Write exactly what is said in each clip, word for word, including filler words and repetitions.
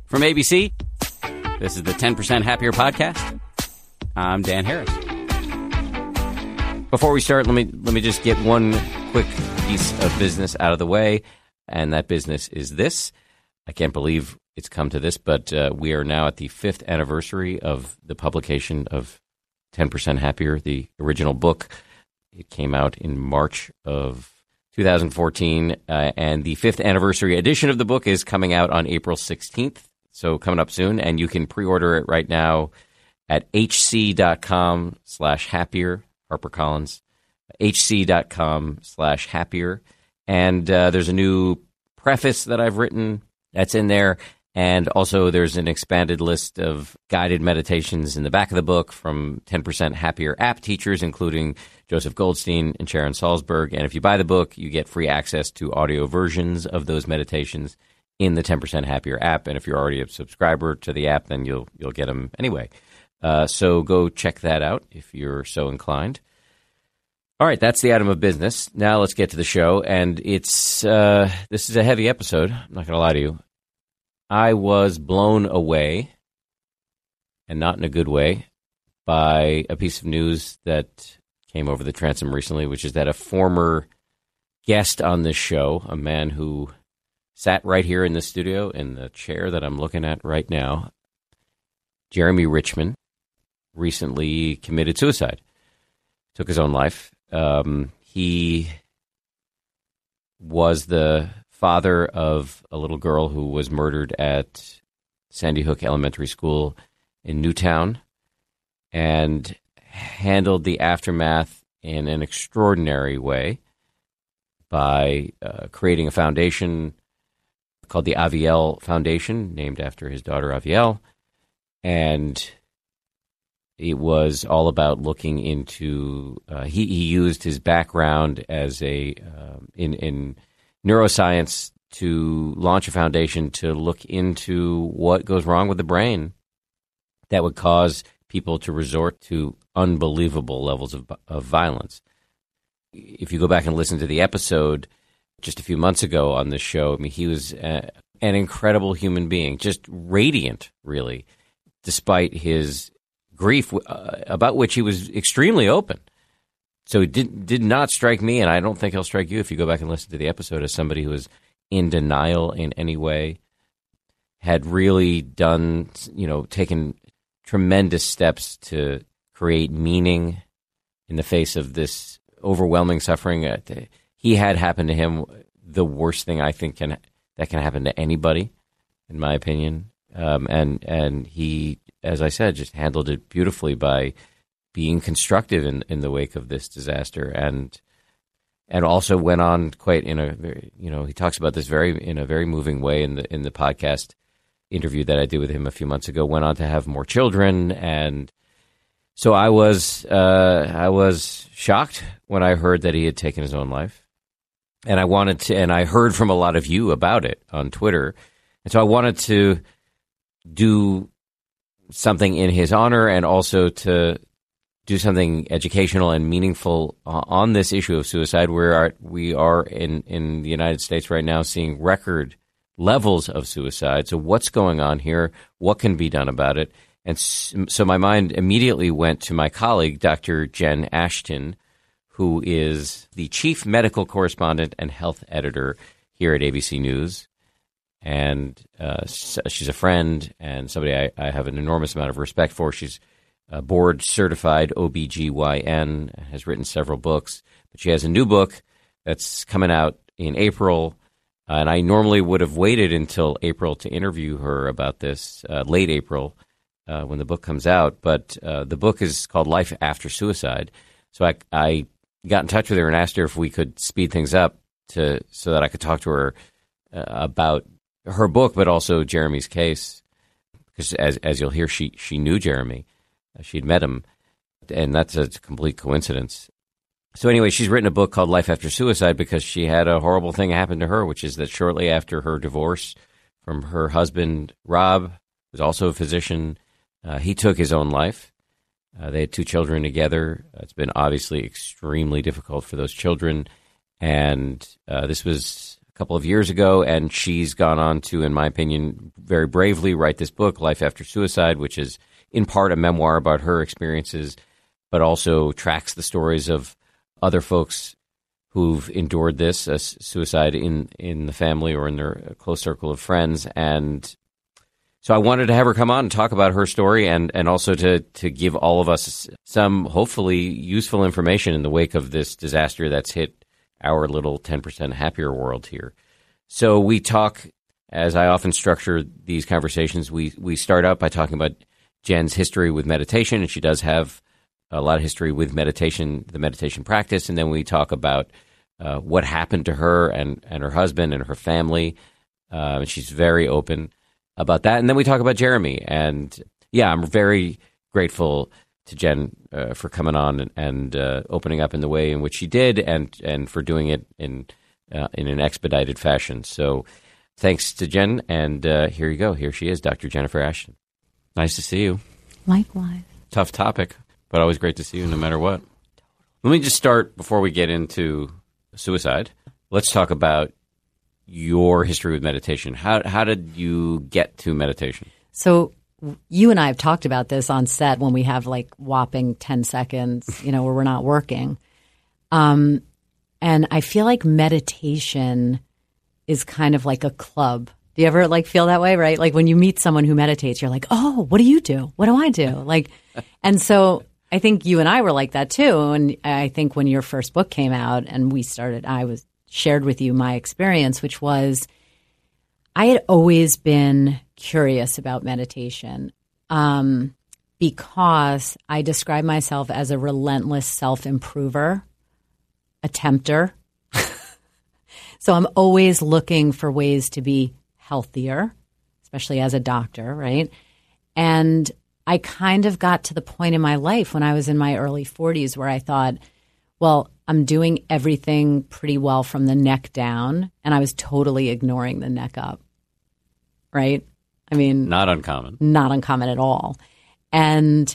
From A B C, this is the ten percent Happier Podcast. I'm Dan Harris. Before we start, let me let me just get one quick piece of business out of the way, and that business is this. I can't believe it's come to this, but uh, we are now at the fifth anniversary of the publication of ten percent Happier, the original book. It came out in March of two thousand fourteen, uh, and the fifth anniversary edition of the book is coming out on April sixteenth, so coming up soon, and you can pre-order it right now at hc.com slash happier, HarperCollins, hc.com slash happier, and uh, there's a new preface that I've written that's in there, and also there's an expanded list of guided meditations in the back of the book from ten percent Happier app teachers, including Joseph Goldstein and Sharon Salzberg. And if you buy the book, you get free access to audio versions of those meditations in the ten percent Happier app. And if you're already a subscriber to the app, then you'll you'll get them anyway. Uh, so go check that out if you're so inclined. All right, that's the item of business. Now let's get to the show. And it's uh, this is a heavy episode. I'm not going to lie to you. I was blown away, and not in a good way, by a piece of news that came over the transom recently, which is that a former guest on this show, a man who sat right here in the studio in the chair that I'm looking at right now, Jeremy Richman, recently committed suicide, took his own life. Um, he was the father of a little girl who was murdered at Sandy Hook Elementary School in Newtown, and handled the aftermath in an extraordinary way by uh, creating a foundation called the Avielle Foundation, named after his daughter Avielle, and it was all about looking into. Uh, he he used his background as a um, in in neuroscience to launch a foundation to look into what goes wrong with the brain that would cause people to resort to unbelievable levels of, of violence. If you go back and listen to the episode just a few months ago on this show, I mean, he was a, an incredible human being, just radiant, really, despite his grief, uh, about which he was extremely open. So it did, did not strike me, and I don't think he'll strike you if you go back and listen to the episode, as somebody who was in denial in any way, had really done, you know, taken tremendous steps to create meaning in the face of this overwhelming suffering. He had happened to him the worst thing I think can that can happen to anybody, in my opinion. Um, and and he, as I said, just handled it beautifully by being constructive in, in the wake of this disaster, and and also went on quite in a very, you know, he talks about this very in a very moving way in the in the podcast interview that I did with him a few months ago. Went on to have more children, and so I was uh, I was shocked when I heard that he had taken his own life, and I wanted to, and I heard from a lot of you about it on Twitter, and so I wanted to do something in his honor, and also to do something educational and meaningful uh, on this issue of suicide. We are we are in, in the United States right now seeing record levels of suicide. So what's going on here? What can be done about it? And so my mind immediately went to my colleague, Doctor Jen Ashton, who is the chief medical correspondent and health editor here at A B C News. And uh, she's a friend and somebody I, I have an enormous amount of respect for. She's a board-certified O B G Y N, has written several books. But she has a new book that's coming out in April. Uh, and I normally would have waited until April to interview her about this, uh, late April, uh, when the book comes out. But uh, the book is called Life After Suicide. So I, I got in touch with her and asked her if we could speed things up to so that I could talk to her uh, about her book, but also Jeremy's case. Because as as you'll hear, she she knew Jeremy. She'd met him, and that's a complete coincidence. So anyway, she's written a book called Life After Suicide because she had a horrible thing happen to her, which is that shortly after her divorce from her husband, Rob, who's also a physician, uh, he took his own life. Uh, they had two children together. It's been obviously extremely difficult for those children. And uh, this was couple of years ago, and she's gone on to, in my opinion, very bravely write this book, Life After Suicide, which is in part a memoir about her experiences, but also tracks the stories of other folks who've endured this, uh, suicide in, in the family or in their close circle of friends. And so I wanted to have her come on and talk about her story, and, and also to, to give all of us some hopefully useful information in the wake of this disaster that's hit our little ten percent happier world here. So we talk, as I often structure these conversations, we, we start out by talking about Jen's history with meditation, and she does have a lot of history with meditation, the meditation practice, and then we talk about uh, what happened to her and, and her husband and her family. Uh, and she's very open about that. And then we talk about Jeremy. And yeah, I'm very grateful to Jen uh, for coming on and, and uh, opening up in the way in which she did, and, and for doing it in uh, in an expedited fashion. So thanks to Jen, and uh, here you go. Here she is, Doctor Jennifer Ashton. Nice to see you. Likewise. Tough topic, but always great to see you no matter what. Let me just start, before we get into suicide, let's talk about your history with meditation. How how did you get to meditation? So you and I have talked about this on set when we have like whopping ten seconds, you know, where we're not working. Um, and I feel like meditation is kind of like a club. Do you ever like feel that way, right? Like when you meet someone who meditates, you're like, oh, what do you do? What do I do? Like, and so I think you and I were like that too. And I think when your first book came out and we started, I was shared with you my experience, which was I had always been curious about meditation um, because I describe myself as a relentless self-improver, attempter. So I'm always looking for ways to be healthier, especially as a doctor, right? And I kind of got to the point in my life when I was in my early forties where I thought, well, I'm doing everything pretty well from the neck down, and I was totally ignoring the neck up, right? I mean, not uncommon. Not uncommon at all. And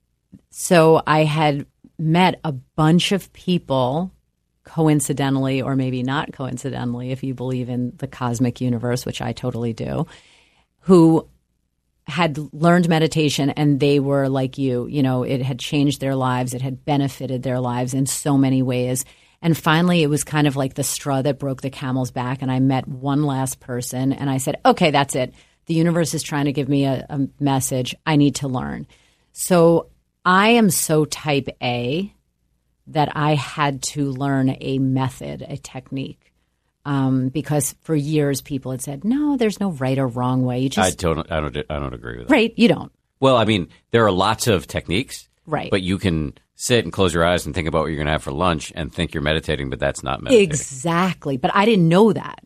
so I had met a bunch of people, coincidentally, or maybe not coincidentally, if you believe in the cosmic universe, which I totally do, who had learned meditation, and they were like you, you know, it had changed their lives. It had benefited their lives in so many ways. And finally, it was kind of like the straw that broke the camel's back. And I met one last person and I said, okay, that's it. The universe is trying to give me a, a message. I need to learn. So I am so type A that I had to learn a method, a technique. Um, because for years people had said, no, there's no right or wrong way. You just, I don't, I don't, I don't agree with that. Right, you don't. Well, I mean, there are lots of techniques, right? But you can sit and close your eyes and think about what you're going to have for lunch and think you're meditating, but that's not meditating. Exactly. But I didn't know that.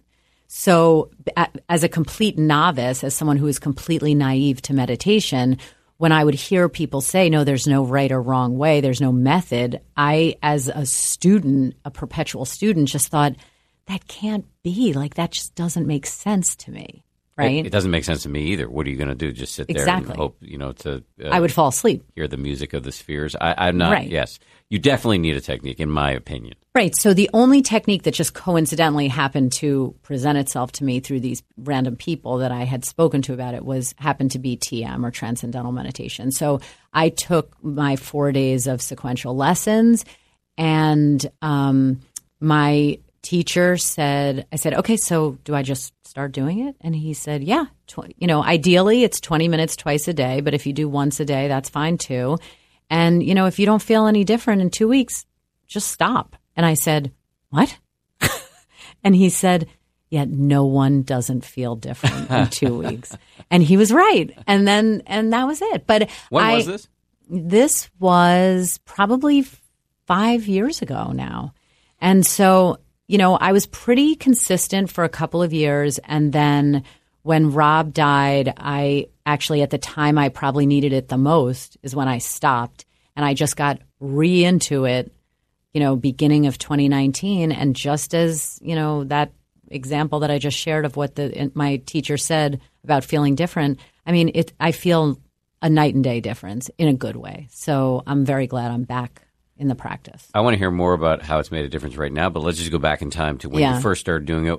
So as a complete novice, as someone who is completely naive to meditation, when I would hear people say, no, there's no right or wrong way, there's no method, I, as a student, a perpetual student, just thought, that can't be. Like, that just doesn't make sense to me, right? It, it doesn't make sense to me either. What are you going to do? Just sit there exactly. and hope, you know, to... Uh, I would fall asleep. Hear the music of the spheres. I, I'm not... Right. Yes. You definitely need a technique, in my opinion. Right. So the only technique that just coincidentally happened to present itself to me through these random people that I had spoken to about it was happened to be T M, or Transcendental Meditation. So I took my four days of sequential lessons, and um, my... teacher said, I said, okay, so do I just start doing it? And he said, yeah, tw- you know, ideally it's twenty minutes twice a day, but if you do once a day, that's fine too. And, you know, if you don't feel any different in two weeks, just stop. And I said, what? And he said, yeah, no one doesn't feel different in two weeks. And he was right. And then, and that was it. But when I, was this? This was probably five years ago now. And so, you know, I was pretty consistent for a couple of years. And then when Rob died, I actually, at the time I probably needed it the most is when I stopped. And I just got re into it, you know, beginning of twenty nineteen. And just as, you know, that example that I just shared of what the my teacher said about feeling different, I mean, it. I feel a night and day difference in a good way. So I'm very glad I'm back in the practice. I want to hear more about how it's made a difference right now, but let's just go back in time to when yeah. you first started doing it.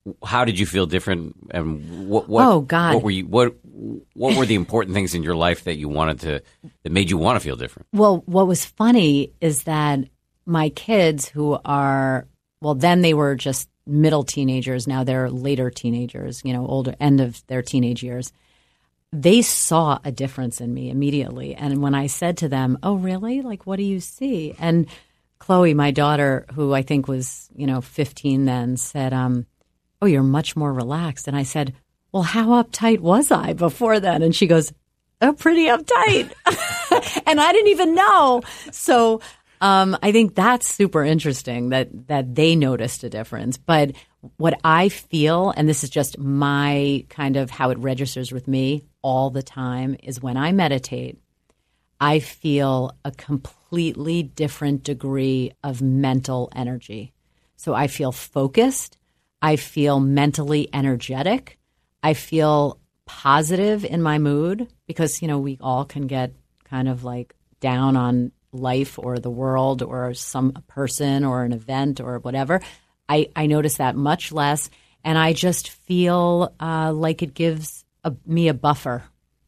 how did you feel different? And what? what oh God! What were you? What? What were the important things in your life that you wanted to that made you want to feel different? Well, what was funny is that my kids, who are well, then they were just middle teenagers. Now they're later teenagers. You know, older end of their teenage years. They saw a difference in me immediately. And when I said to them, "Oh, really? Like, what do you see?" And Chloe, my daughter, who I think was, you know, fifteen then, said, um, "Oh, you're much more relaxed." And I said, "Well, how uptight was I before then?" And she goes, "Oh, pretty uptight." And I didn't even know. So um, I think that's super interesting that that they noticed a difference. But what I feel, and this is just my kind of how it registers with me all the time, is when I meditate, I feel a completely different degree of mental energy. So I feel focused. I feel mentally energetic. I feel positive in my mood because, you know, we all can get kind of like down on life or the world or some person or an event or whatever. I, I notice that much less. And I just feel uh, like it gives a, me a buffer.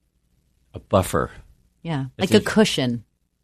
A buffer. Yeah, That's like a cushion.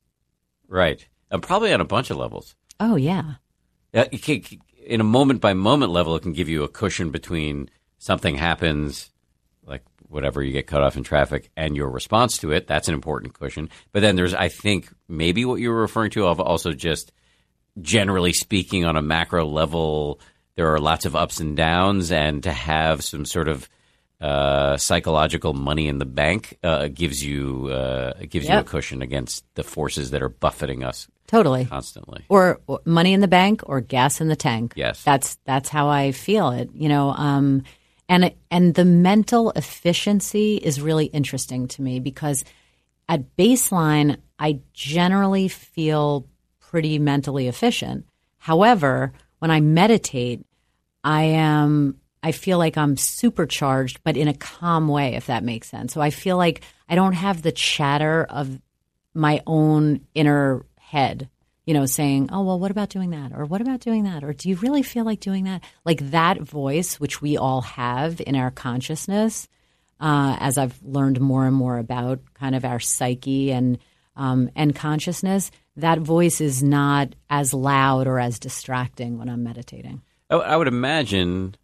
Right. And probably on a bunch of levels. Oh, yeah. Uh, it can, in a moment-by-moment level, it can give you a cushion between something happens, like whatever, you get cut off in traffic, and your response to it. That's an important cushion. But then there's, I think, maybe what you were referring to of also just generally speaking on a macro level, there are lots of ups and downs, and to have some sort of uh, psychological money in the bank uh, gives you uh, gives Yep. you a cushion against the forces that are buffeting us Totally. constantly. Or, or money in the bank or gas in the tank. Yes. That's that's how I feel it, you know. Um, and and the mental efficiency is really interesting to me because at baseline, I generally feel pretty mentally efficient. However, when I meditate, I am I feel like I'm supercharged, but in a calm way, if that makes sense. So I feel like I don't have the chatter of my own inner head, you know, saying, "Oh, well, what about doing that?" Or "What about doing that?" Or "Do you really feel like doing that?" Like that voice, which we all have in our consciousness, uh, as I've learned more and more about kind of our psyche and um, and consciousness, that voice is not as loud or as distracting when I'm meditating. I, I would imagine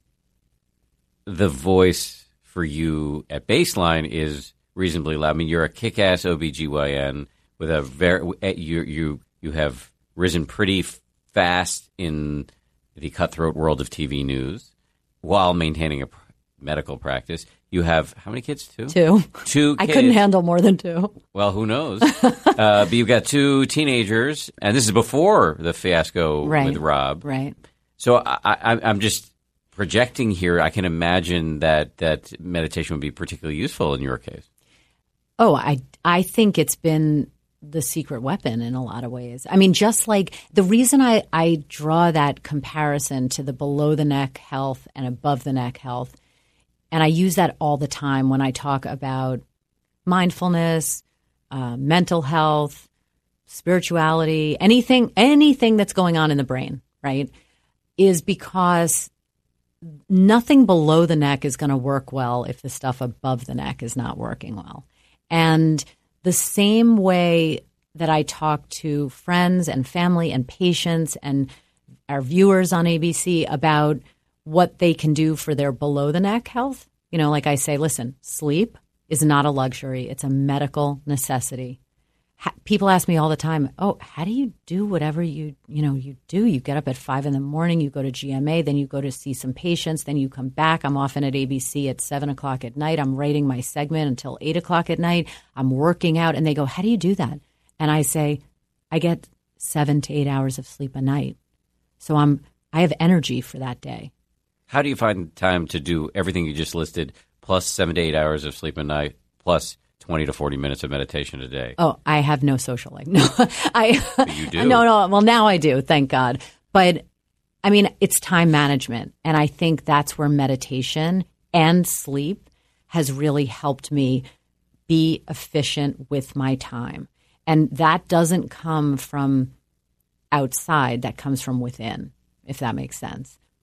the voice for you at baseline is reasonably loud. I mean, you're a kick-ass O B G Y N with a very you you you have risen pretty f- fast in the cutthroat world of T V news while maintaining a pr- medical practice. You have how many kids? Two. Two. Two. I kids. couldn't handle more than two. Well, who knows? uh, but you've got two teenagers, and this is before the fiasco Right. with Rob. Right. So I, I, I'm just projecting here. I can imagine that that meditation would be particularly useful in your case. Oh, I I think it's been the secret weapon in a lot of ways. I mean, just like the reason I, I draw that comparison to the below the neck health and above the neck health, and I use that all the time when I talk about mindfulness, uh, mental health, spirituality, anything anything that's going on in the brain, right, is because nothing below the neck is going to work well if the stuff above the neck is not working well. And the same way that I talk to friends and family and patients and our viewers on A B C about what they can do for their below the neck health, you know, like I say, listen, sleep is not a luxury. It's a medical necessity. Ha- people ask me all the time, oh, how do you do whatever you, you know, you do? You get up at five in the morning, you go to G M A, then you go to see some patients, then you come back. I'm often at A B C at seven o'clock at night. I'm writing my segment until eight o'clock at night. I'm working out. And they go, how do you do that? And I say, I get seven to eight hours of sleep a night. So I'm, I have energy for that day. How do you find time to do everything you just listed, plus seven to eight hours of sleep a night, plus twenty to forty minutes of meditation a day? Oh, I have no social life. No, I. But you do. No, no. Well, now I do. Thank God. But I mean, it's time management, and I think that's where meditation and sleep has really helped me be efficient with my time, and that doesn't come from outside. That comes from within, if that makes sense.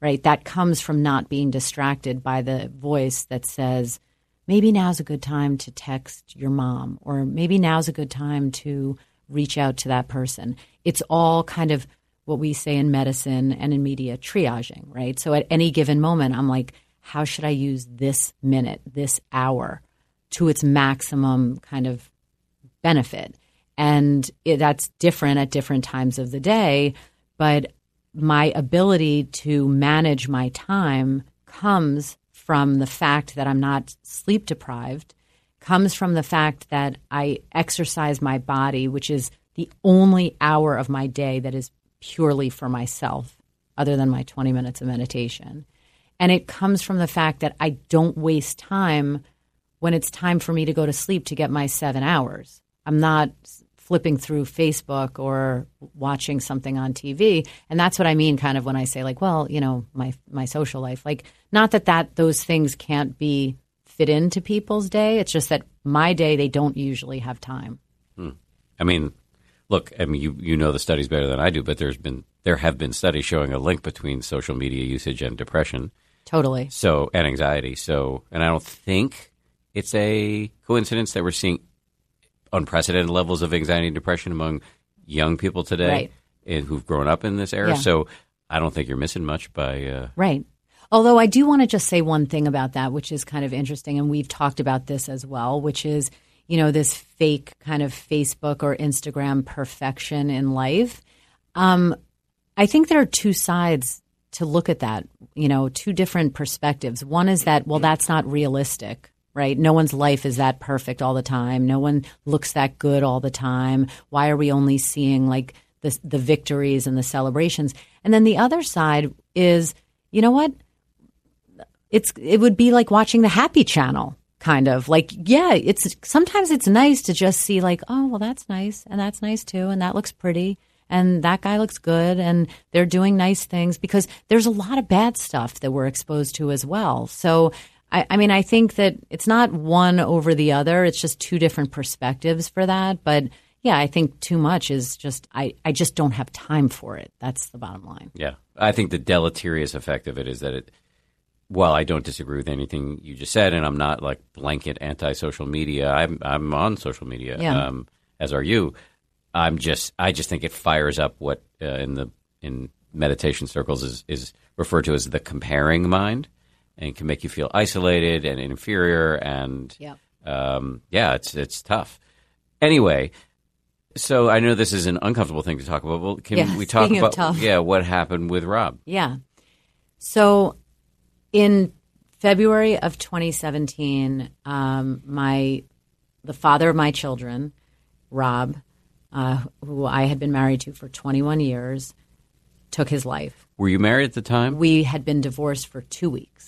right? That comes from not being distracted by the voice that says, maybe now's a good time to text your mom, or maybe now's a good time to reach out to that person. It's all kind of what we say in medicine and in media, triaging, right? So at any given moment, I'm like, how should I use this minute, this hour to its maximum kind of benefit? And it, that's different at different times of the day, but my ability to manage my time comes from the fact that I'm not sleep deprived, comes from the fact that I exercise my body, which is the only hour of my day that is purely for myself, other than my twenty minutes of meditation. And it comes from the fact that I don't waste time when it's time for me to go to sleep to get my seven hours. I'm not flipping through Facebook or watching something on T V. And that's what I mean kind of when I say like, well, you know, my my social life. Like, not that, that those things can't be fit into people's day. It's just that my day, they don't usually have time. Hmm. I mean, look, I mean, you, you know the studies better than I do, but there's been there have been studies showing a link between social media usage and depression. Totally. So, and anxiety. So, and I don't think it's a coincidence that we're seeing unprecedented levels of anxiety and depression among young people today, right, and who've grown up in this era. Yeah. So I don't think you're missing much by uh... right. Although I do want to just say one thing about that, which is kind of interesting, and we've talked about this as well, which is, you know, this fake kind of Facebook or Instagram perfection in life. Um, I think there are two sides to look at that, you know, two different perspectives. One is that, well, that's not realistic. Right? No one's life is that perfect all the time. No one looks that good all the time. Why are we only seeing like the, the victories and the celebrations? And then the other side is, you know what? It's it would be like watching the Happy Channel, kind of like, yeah, it's sometimes it's nice to just see like, oh, well, that's nice. And that's nice too. And that looks pretty. And that guy looks good. And they're doing nice things, because there's a lot of bad stuff that we're exposed to as well. So I, I mean, I think that it's not one over the other. It's just two different perspectives for that. But yeah, I think too much is just, I, I just don't have time for it. That's the bottom line. Yeah. I think the deleterious effect of it is that it, while I don't disagree with anything you just said, and I'm not like blanket anti-social media, I'm, I'm on social media, yeah. um, as are you. I'm just, I just think it fires up what uh, in the, in meditation circles is, is referred to as the comparing mind. And can make you feel isolated and inferior, and yeah, um, yeah, it's it's tough. Anyway, so I know this is an uncomfortable thing to talk about. Well, can yeah, we talk about tough. yeah what happened with Rob? Yeah. So in February of twenty seventeen, um, my the father of my children, Rob, uh, who I had been married to for twenty-one years, took his life. Were you married at the time? We had been divorced for two weeks.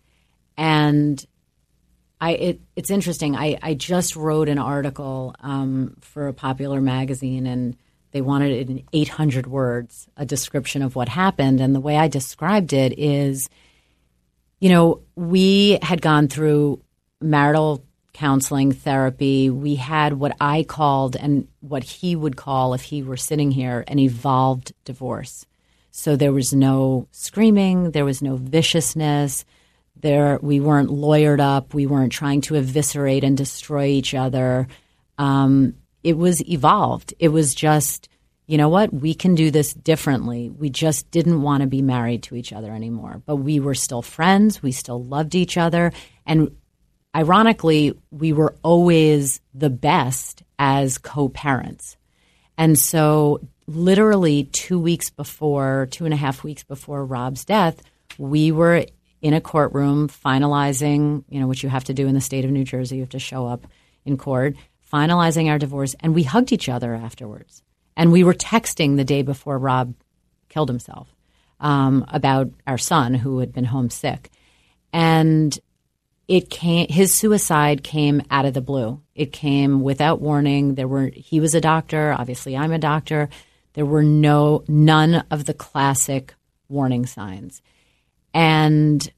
And I, it, it's interesting. I, I just wrote an article um, for a popular magazine, and they wanted it in eight hundred words, a description of what happened. And the way I described it is, you know, we had gone through marital counseling, therapy. We had what I called, and what he would call if he were sitting here, an evolved divorce. So there was no screaming, there was no viciousness. There, we weren't lawyered up. We weren't trying to eviscerate and destroy each other. Um, it was evolved. It was just, you know what? We can do this differently. We just didn't want to be married to each other anymore. But we were still friends. We still loved each other. And ironically, we were always the best as co-parents. And so literally two weeks before, two and a half weeks before Rob's death, we were in a courtroom finalizing, you know, what you have to do in the state of New Jersey. You have to show up in court, finalizing our divorce. And we hugged each other afterwards. And we were texting the day before Rob killed himself um, about our son, who had been homesick. And it came, his suicide came out of the blue. It came without warning. There were, he was a doctor. Obviously, I'm a doctor. There were no, none of the classic warning signs. And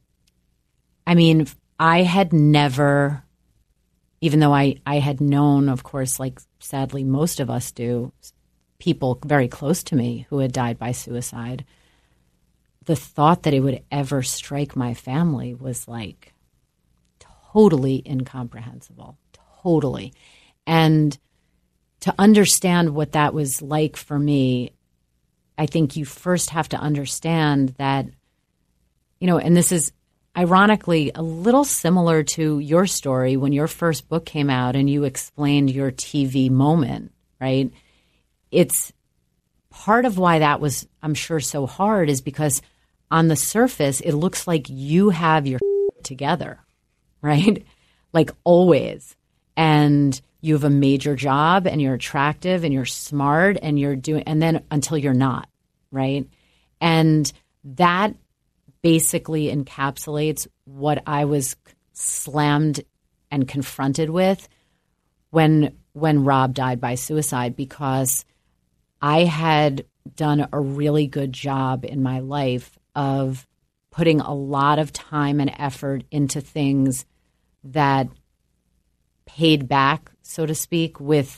I mean, I had never, even though I, I had known, of course, like sadly most of us do, people very close to me who had died by suicide. the thought that it would ever strike my family was like totally incomprehensible, totally. And to understand what that was like for me, I think you first have to understand that, you know, and this is ironically a little similar to your story when your first book came out and you explained your T V moment, right? It's part of why that was, I'm sure, so hard is because on the surface, it looks like you have your together, right? Like always. And you have a major job and you're attractive and you're smart and you're doing, and then until you're not, right? And that basically encapsulates what I was slammed and confronted with when when Rob died by suicide, because I had done a really good job in my life of putting a lot of time and effort into things that paid back, so to speak, with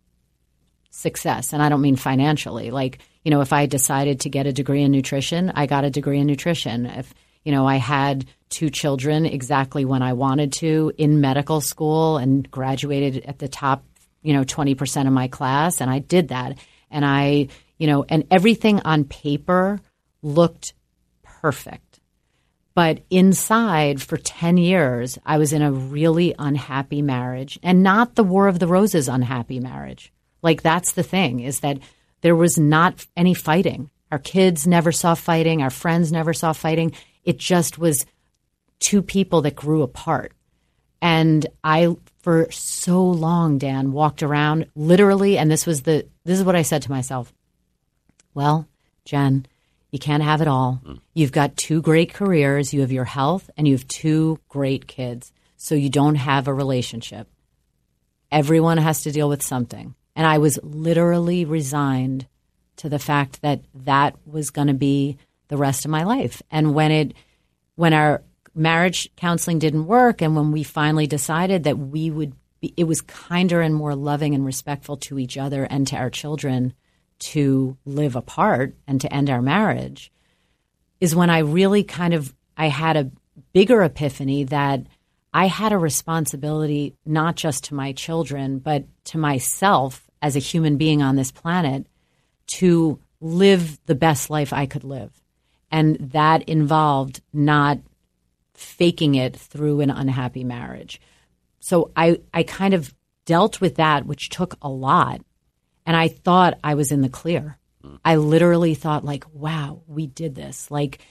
success. And I don't mean financially. Like, you know, if I decided to get a degree in nutrition, I got a degree in nutrition. If, you know, I had two children exactly when I wanted to in medical school and graduated at the top, you know, twenty percent of my class, and I did that. And I, you know, and everything on paper looked perfect. But inside, for ten years, I was in a really unhappy marriage, and not the War of the Roses unhappy marriage. Like, that's the thing, is that there was not any fighting. Our kids never saw fighting. Our friends never saw fighting. It just was two people that grew apart. And I, for so long, Dan, walked around literally, and this was the, this is what I said to myself. Well, Jen, you can't have it all. Mm. You've got two great careers. You have your health and you have two great kids. So you don't have a relationship. Everyone has to deal with something. And I was literally resigned to the fact that that was going to be the rest of my life. And when it, when our marriage counseling didn't work, and when we finally decided that we would be, it was kinder and more loving and respectful to each other and to our children to live apart and to end our marriage, is when I really kind of, I had a bigger epiphany that I had a responsibility not just to my children, but to myself as a human being on this planet to live the best life I could live. And that involved not faking it through an unhappy marriage. So I, I kind of dealt with that, which took a lot. And I thought I was in the clear. I literally thought, like, wow, we did this. Like,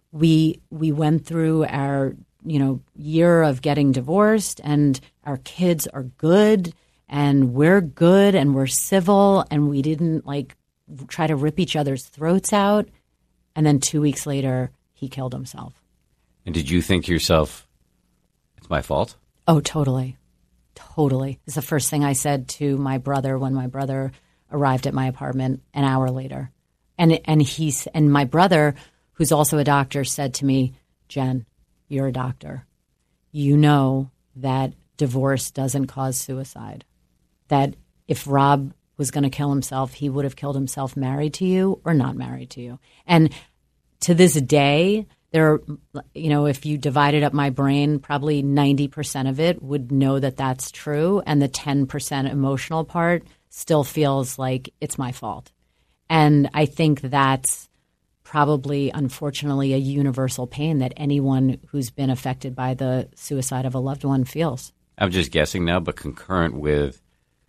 we we went through our, you know, year of getting divorced, and our kids are good, and we're good, and we're civil, and we didn't, like, try to rip each other's throats out. And then two weeks later, he killed himself. And did you think to yourself, it's my fault? Oh, totally. Totally. It's the first thing I said to my brother when my brother arrived at my apartment an hour later. And and he's and my brother, who's also a doctor, said to me, Jen, you're a doctor. You know that divorce doesn't cause suicide. That if Rob was going to kill himself, he would have killed himself married to you or not married to you. And to this day, there are, you know, if you divided up my brain, probably ninety percent of it would know that that's true. And the ten percent emotional part still feels like it's my fault. And I think that's probably, unfortunately, a universal pain that anyone who's been affected by the suicide of a loved one feels. I'm just guessing now, but concurrent with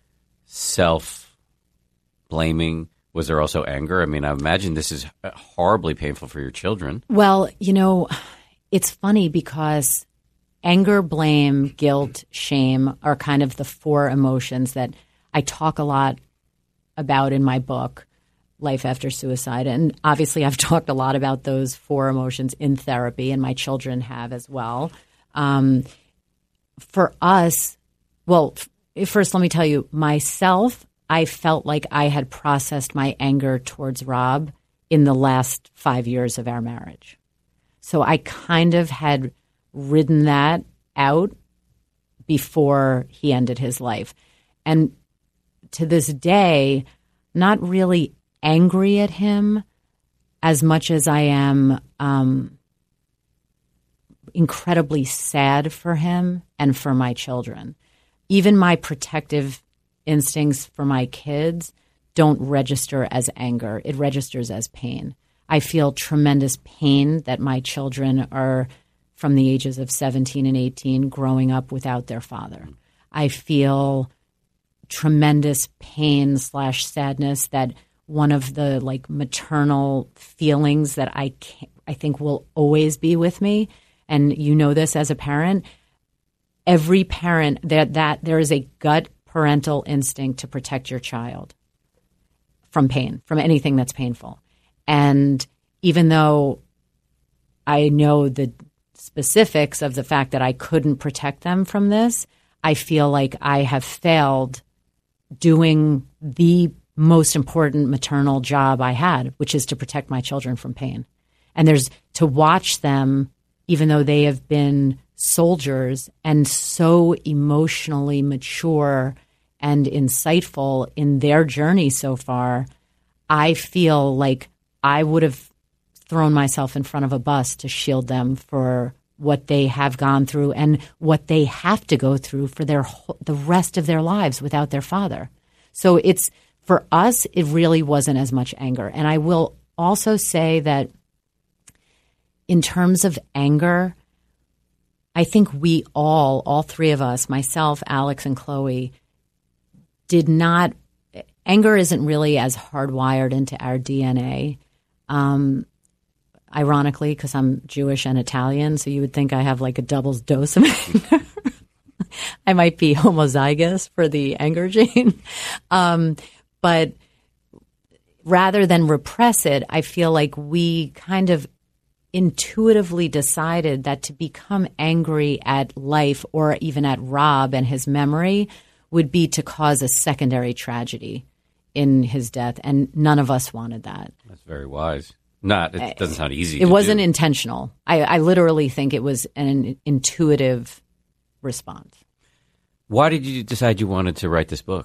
self-blaming, was there also anger? I mean, I imagine this is horribly painful for your children. Well, you know, it's funny because anger, blame, guilt, shame are kind of the four emotions that I talk a lot about in my book, Life After Suicide. And obviously I've talked a lot about those four emotions in therapy, and my children have as well. Um, for us, well, f- first let me tell you, myself, I felt like I had processed my anger towards Rob in the last five years of our marriage. So I kind of had ridden that out before he ended his life. And to this day, not really angry at him, as much as I am um, incredibly sad for him and for my children, even my protective instincts for my kids don't register as anger. It registers as pain. I feel tremendous pain that my children are from the ages of seventeen and eighteen growing up without their father. I feel tremendous pain slash sadness that one of the like maternal feelings that I can't, I think will always be with me. And you know this as a parent, every parent that, that there is a gut parental instinct to protect your child from pain, from anything that's painful. And even though I know the specifics of the fact that I couldn't protect them from this, I feel like I have failed doing the most important maternal job I had, which is to protect my children from pain. And there's to watch them, even though they have been soldiers and so emotionally mature and insightful in their journey so far, I feel like I would have thrown myself in front of a bus to shield them for what they have gone through and what they have to go through for their the rest of their lives without their father. So it's for us, it really wasn't as much anger. And I will also say that in terms of anger, I think we all, all three of us, myself, Alex, and Chloe, did not – anger isn't really as hardwired into our D N A. Um, ironically, because I'm Jewish and Italian, so you would think I have like a double dose of anger. I might be homozygous for the anger gene. Um, but rather than repress it, I feel like we kind of intuitively decided that to become angry at life or even at Rob and his memory would be to cause a secondary tragedy in his death. And none of us wanted that. That's very wise. Not, it doesn't sound easy. It to wasn't do. intentional. I, I literally think it was an intuitive response. Why did you decide you wanted to write this book?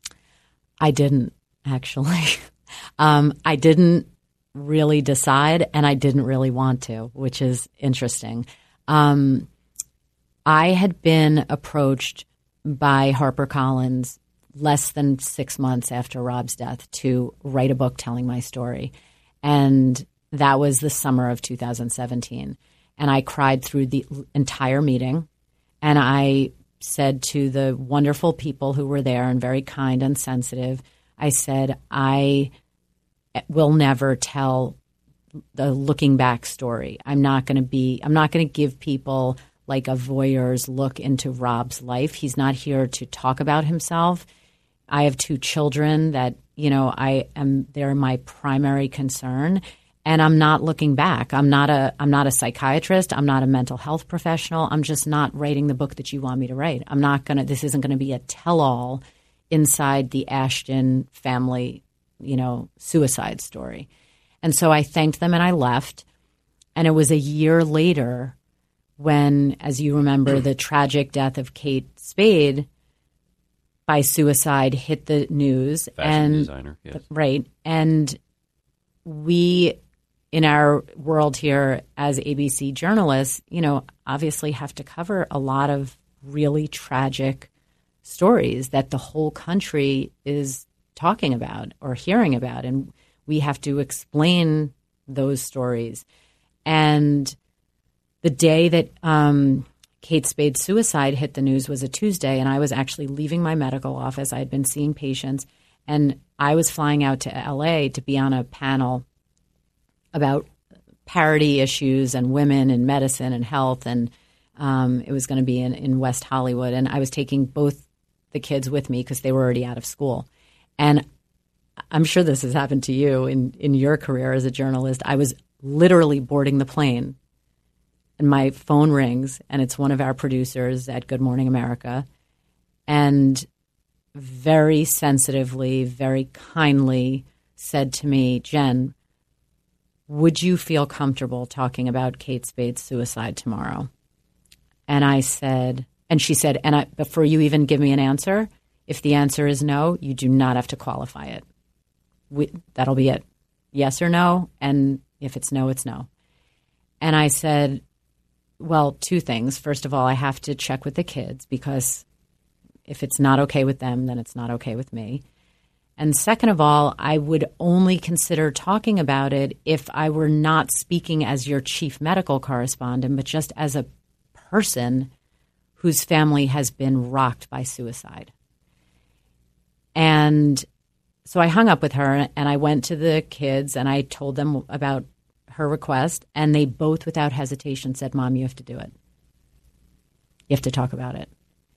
I didn't, actually. um, I didn't really decide, and I didn't really want to, which is interesting. Um, I had been approached by HarperCollins less than six months after Rob's death to write a book telling my story. And that was the summer of two thousand seventeen. And I cried through the entire meeting. And I said to the wonderful people who were there and very kind and sensitive, I said, I will never tell the looking back story. I'm not going to be, I'm not going to give people like a voyeur's look into Rob's life. He's not here to talk about himself. I have two children that, you know, I am, they're my primary concern. And I'm not looking back. I'm not a I'm not a psychiatrist. I'm not a mental health professional. I'm just not writing the book that you want me to write. I'm not going to – this isn't going to be a tell-all inside the Ashton family, you know, suicide story. And so I thanked them and I left. And it was a year later when, as you remember, the tragic death of Kate Spade by suicide hit the news. Fashion and designer, yes. Right. And we – in our world here as A B C journalists, you know, obviously have to cover a lot of really tragic stories that the whole country is talking about or hearing about. And we have to explain those stories. And the day that um, Kate Spade's suicide hit the news was a Tuesday, and I was actually leaving my medical office. I had been seeing patients, and I was flying out to L A to be on a panel about parity issues and women in medicine and health. And um, it was going to be in, in West Hollywood. And I was taking both the kids with me because they were already out of school. And I'm sure this has happened to you in, in your career as a journalist. I was literally boarding the plane and my phone rings, and it's one of our producers at Good Morning America. And very sensitively, very kindly said to me, Jen, would you feel comfortable talking about Kate Spade's suicide tomorrow? And I said, and she said, and I, before you even give me an answer, if the answer is no, you do not have to qualify it. We, that'll be it. yes or no, and if it's no, it's no. And I said, well, two things. First of all, I have to check with the kids because if it's not okay with them, then it's not okay with me. And second of all, I would only consider talking about it if I were not speaking as your chief medical correspondent, but just as a person whose family has been rocked by suicide. And so I hung up with her and I went to the kids and I told them about her request, and they both without hesitation said, Mom, you have to do it. You have to talk about it.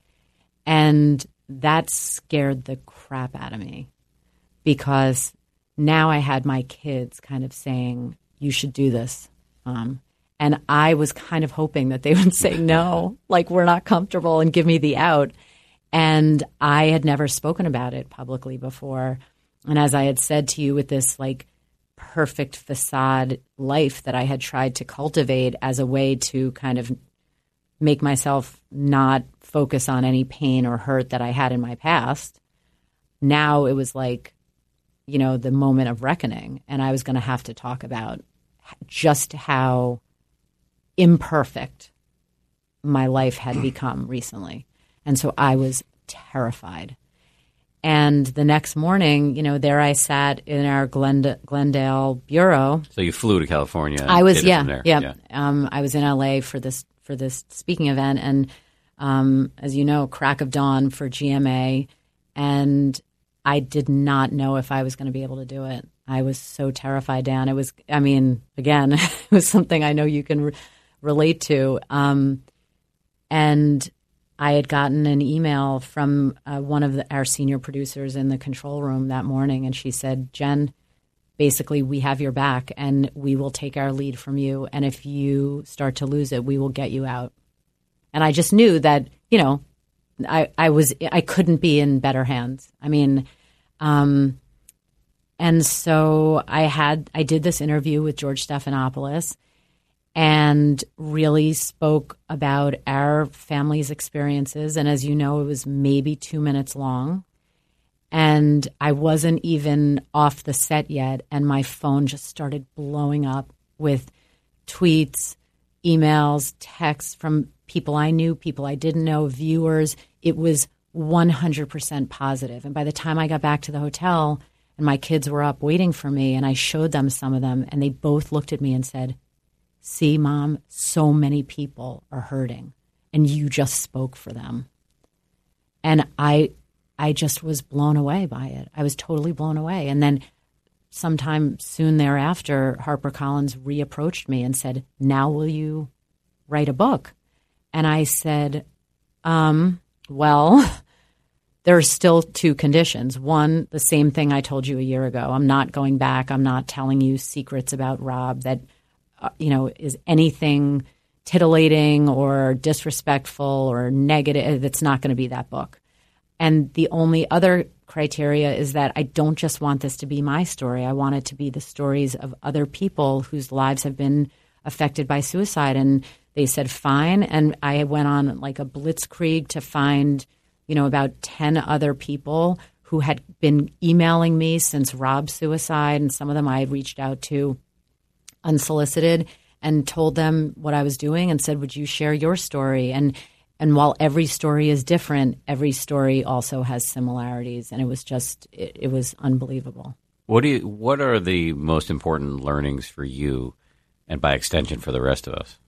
And that scared the crap out of me because now I had my kids kind of saying, you should do this. Um, and I was kind of hoping that they would say no, like we're not comfortable and give me the out. And I had never spoken about it publicly before. And as I had said to you, with this like perfect facade life that I had tried to cultivate as a way to kind of make myself not focus on any pain or hurt that I had in my past, now it was like, you know, the moment of reckoning. And I was going to have to talk about just how imperfect my life had become recently. And so I was terrified. And the next morning, you know, there I sat in our Glend- Glendale bureau. So you flew to California. And I was, did it yeah, from there. yeah. yeah. Um, I was in L A for this for this speaking event, and um, as you know, crack of dawn for G M A, and I did not know if I was going to be able to do it. I was so terrified, Dan. It was, I mean, again, it was something I know you can re- relate to. Um, and I had gotten an email from uh, one of the, our senior producers in the control room that morning, and she said, Jen, basically, we have your back, and we will take our lead from you. And if you start to lose it, we will get you out. And I just knew that, you know, I, I was I couldn't be in better hands. I mean, um, and so I had I did this interview with George Stephanopoulos and really spoke about our family's experiences. And as you know, it was maybe two minutes long. And I wasn't even off the set yet, and my phone just started blowing up with tweets, emails, texts from people I knew, people I didn't know, viewers. It was one hundred percent positive. And by the time I got back to the hotel and my kids were up waiting for me and I showed them some of them, and they both looked at me and said, see, Mom, so many people are hurting and you just spoke for them. And I I just was blown away by it. I was totally blown away. And then sometime soon thereafter, HarperCollins reapproached me and said, now will you write a book? And I said, um, well, there are still two conditions. One, the same thing I told you a year ago. I'm not going back. I'm not telling you secrets about Rob that, uh, you know, is anything titillating or disrespectful or negative. It's not going to be that book. And the only other criteria is that I don't just want this to be my story. I want it to be the stories of other people whose lives have been affected by suicide. And they said, fine. And I went on like a blitzkrieg to find, you know, about ten other people who had been emailing me since Rob's suicide. And some of them I had reached out to unsolicited and told them what I was doing and said, would you share your story? And And while every story is different, every story also has similarities. And it was just, it, it was unbelievable. What do you, what are the most important learnings for you and by extension for the rest of us?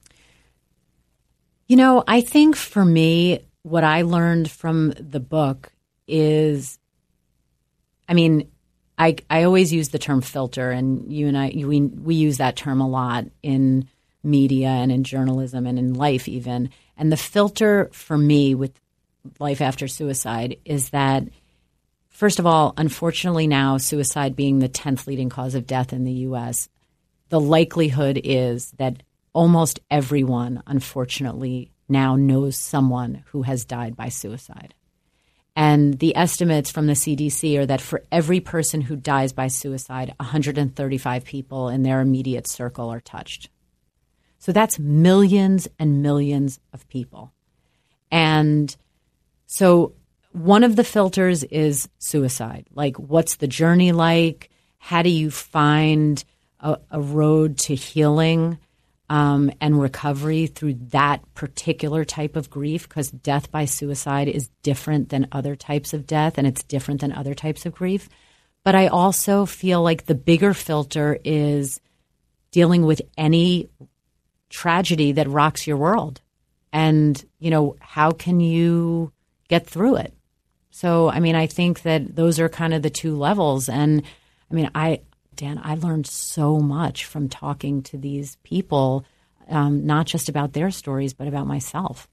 You know, I think for me, what I learned from the book is, I mean, I, I always use the term filter, and you and I, we, we use that term a lot in media and in journalism and in life even. And the filter for me with Life After Suicide is that, first of all, unfortunately now, suicide being the tenth leading cause of death in the U S, the likelihood is that almost everyone, unfortunately, now knows someone who has died by suicide. And the estimates from the C D C are that for every person who dies by suicide, one hundred thirty-five people in their immediate circle are touched. So that's millions and millions of people. And so one of the filters is suicide. Like, what's the journey like? how do you find a, a road to healing um, and recovery through that particular type of grief? Because death by suicide is different than other types of death, and it's different than other types of grief. But I also feel like the bigger filter is dealing with any tragedy that rocks your world. And, you know, how can you get through it? So, I mean, I think that those are kind of the two levels. And, I mean, I, Dan, I learned so much from talking to these people, um, not just about their stories, but about myself.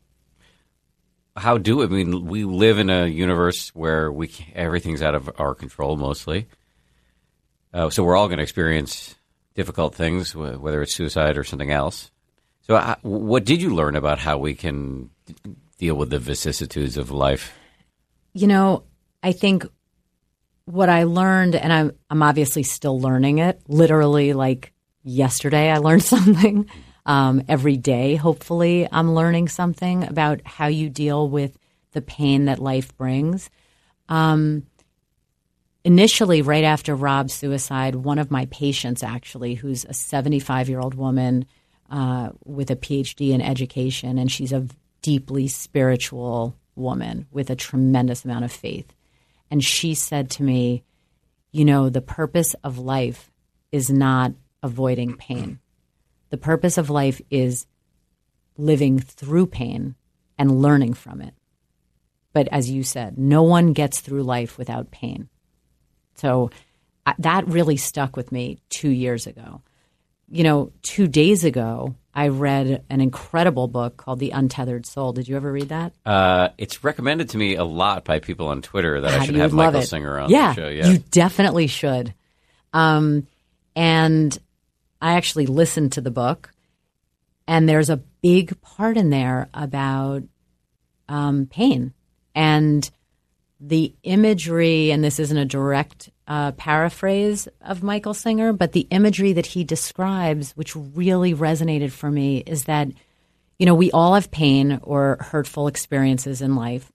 How do I mean? We live in a universe where we everything's out of our control mostly. Uh, so we're all going to experience difficult things, whether it's suicide or something else. So, uh, what did you learn about how we can d- deal with the vicissitudes of life? You know, I think what I learned, and I'm I'm obviously still learning it. Literally, like yesterday, I learned something. Um, every day, hopefully, I'm learning something about how you deal with the pain that life brings. Um, initially, right after Rob's suicide, one of my patients, actually, who's a seventy-five-year-old woman uh, with a P H D in education, and she's a deeply spiritual woman with a tremendous amount of faith. And she said to me, you know, the purpose of life is not avoiding pain. The purpose of life is living through pain and learning from it. But as you said, no one gets through life without pain. So I, that really stuck with me two years ago. You know, two days ago, I read an incredible book called The Untethered Soul. Did you ever read that? Uh, it's recommended to me a lot by people on Twitter that God, I should you have would love Michael it. Singer on yeah, the show. Yeah, you definitely should. Um, and I actually listened to the book, and there's a big part in there about um, pain and the imagery, and this isn't a direct uh, paraphrase of Michael Singer, but the imagery that he describes, which really resonated for me, is that, you know, we all have pain or hurtful experiences in life.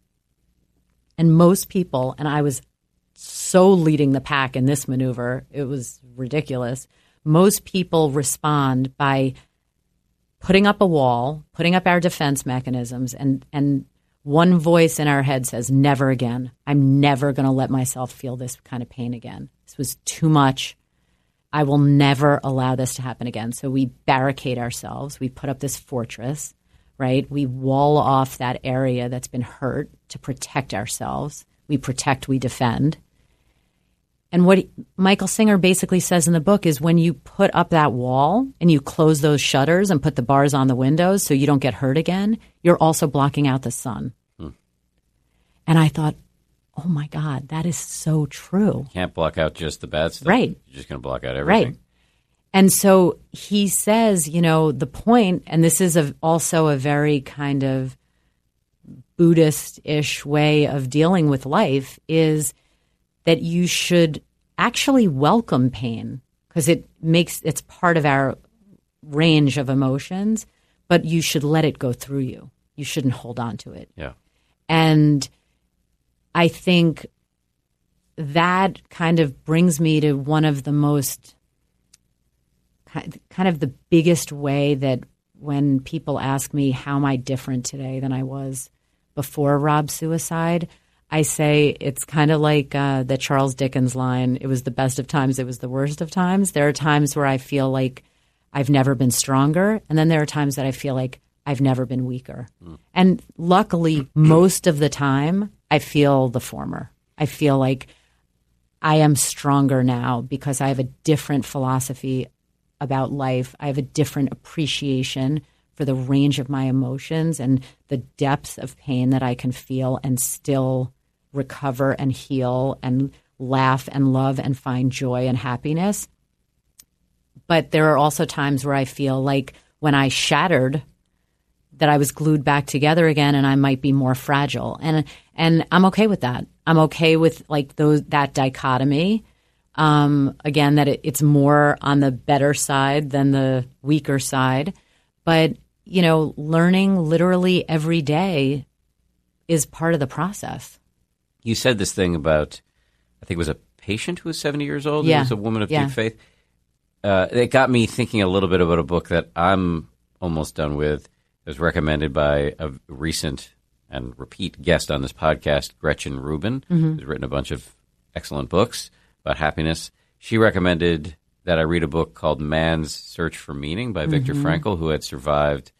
And most people, and I was so leading the pack in this maneuver, it was ridiculous. Most people respond by putting up a wall, putting up our defense mechanisms, and and one voice in our head says, never again. I'm never going to let myself feel this kind of pain again. This was too much. I will never allow this to happen again. So we barricade ourselves. We put up this fortress, right? We wall off that area that's been hurt to protect ourselves. We protect, we defend. And what he, Michael Singer basically says in the book is when you put up that wall and you close those shutters and put the bars on the windows so you don't get hurt again, you're also blocking out the sun. Hmm. And I thought, oh my God, that is so true. You can't block out just the bad stuff. Right. You're just going to block out everything. Right. And so he says, you know, the point, and this is a, also a very kind of Buddhist-ish way of dealing with life, is that you should actually welcome pain because it makes it's part of our range of emotions, but you should let it go through you. You shouldn't hold on to it. Yeah. And I think that kind of brings me to one of the most kind of the biggest way that when people ask me how am I different today than I was before Rob's suicide, I say it's kind of like uh, the Charles Dickens line, it was the best of times, it was the worst of times. There are times where I feel like I've never been stronger, and then there are times that I feel like I've never been weaker. Mm. And luckily, most of the time, I feel the former. I feel like I am stronger now because I have a different philosophy about life. I have a different appreciation for the range of my emotions and the depths of pain that I can feel and still recover and heal and laugh and love and find joy and happiness. But there are also times where I feel like when I shattered, that I was glued back together again and I might be more fragile. And and I'm okay with that. I'm okay with like those that dichotomy. Um, again, that it, it's more on the better side than the weaker side. But, you know, learning literally every day is part of the process. You said this thing about, I think it was a patient who was seventy years old, Yeah. who was a woman of Yeah. deep faith. Uh, it got me thinking a little bit about a book that I'm almost done with. It was recommended by a recent and repeat guest on this podcast, Gretchen Rubin, Mm-hmm. who's written a bunch of excellent books about happiness. She recommended that I read a book called Man's Search for Meaning by Viktor Mm-hmm. Frankl, who had survived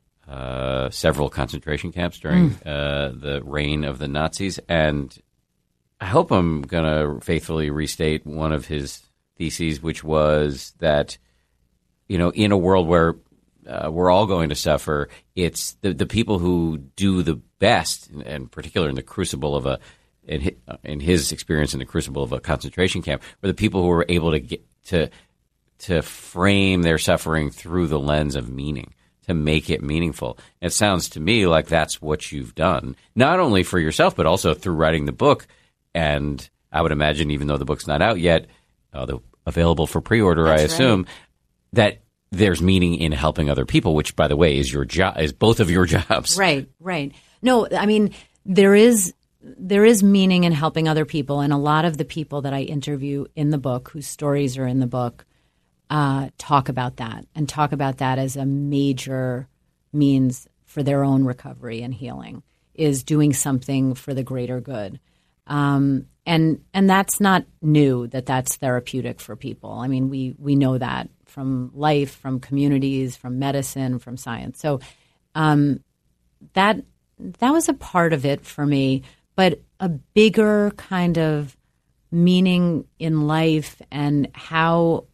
uh, several concentration camps during Mm. uh, the reign of the Nazis. And I hope I'm going to faithfully restate one of his theses, which was that, you know, in a world where uh, we're all going to suffer, it's the, the people who do the best, and in particular in the crucible of a, in his, in his experience in the crucible of a concentration camp, were the people who were able to get to to frame their suffering through the lens of meaning, to make it meaningful. It sounds to me like that's what you've done, not only for yourself, but also through writing the book. And I would imagine, even though the book's not out yet, although available for pre-order, I That's assume, right. that there's meaning in helping other people, which, by the way, is your job, is both of your jobs. Right, right. No, I mean, there is there is meaning in helping other people, and a lot of the people that I interview in the book, whose stories are in the book, uh, talk about that and talk about that as a major means for their own recovery and healing, is doing something for the greater good. Um, and and that's not new, that that's therapeutic for people. I mean, we we know that from life, from communities, from medicine, from science. So um, that that was a part of it for me, but a bigger kind of meaning in life and how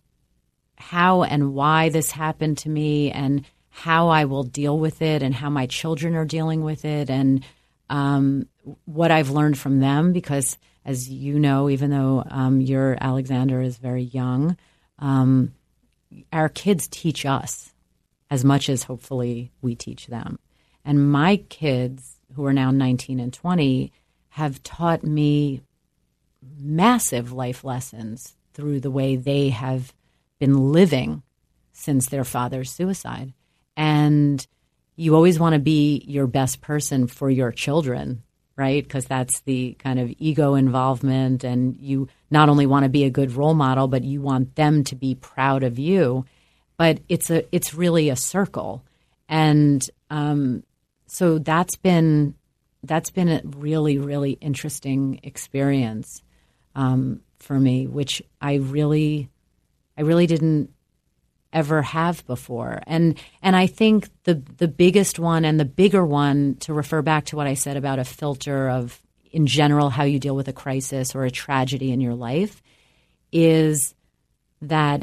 how and why this happened to me and how I will deal with it and how my children are dealing with it and um, what I've learned from them, because as you know, even though um, your Alexander is very young, um, our kids teach us as much as hopefully we teach them. And my kids, who are now nineteen and twenty, have taught me massive life lessons through the way they have been living since their father's suicide. And you always want to be your best person for your children, right? Because that's the kind of ego involvement. And you not only want to be a good role model, but you want them to be proud of you. But it's a it's really a circle. And um, so that's been that's been a really, really interesting experience um, for me, which I really I really didn't ever have before. And and I think the the biggest one and the bigger one, to refer back to what I said about a filter of, in general, how you deal with a crisis or a tragedy in your life, is that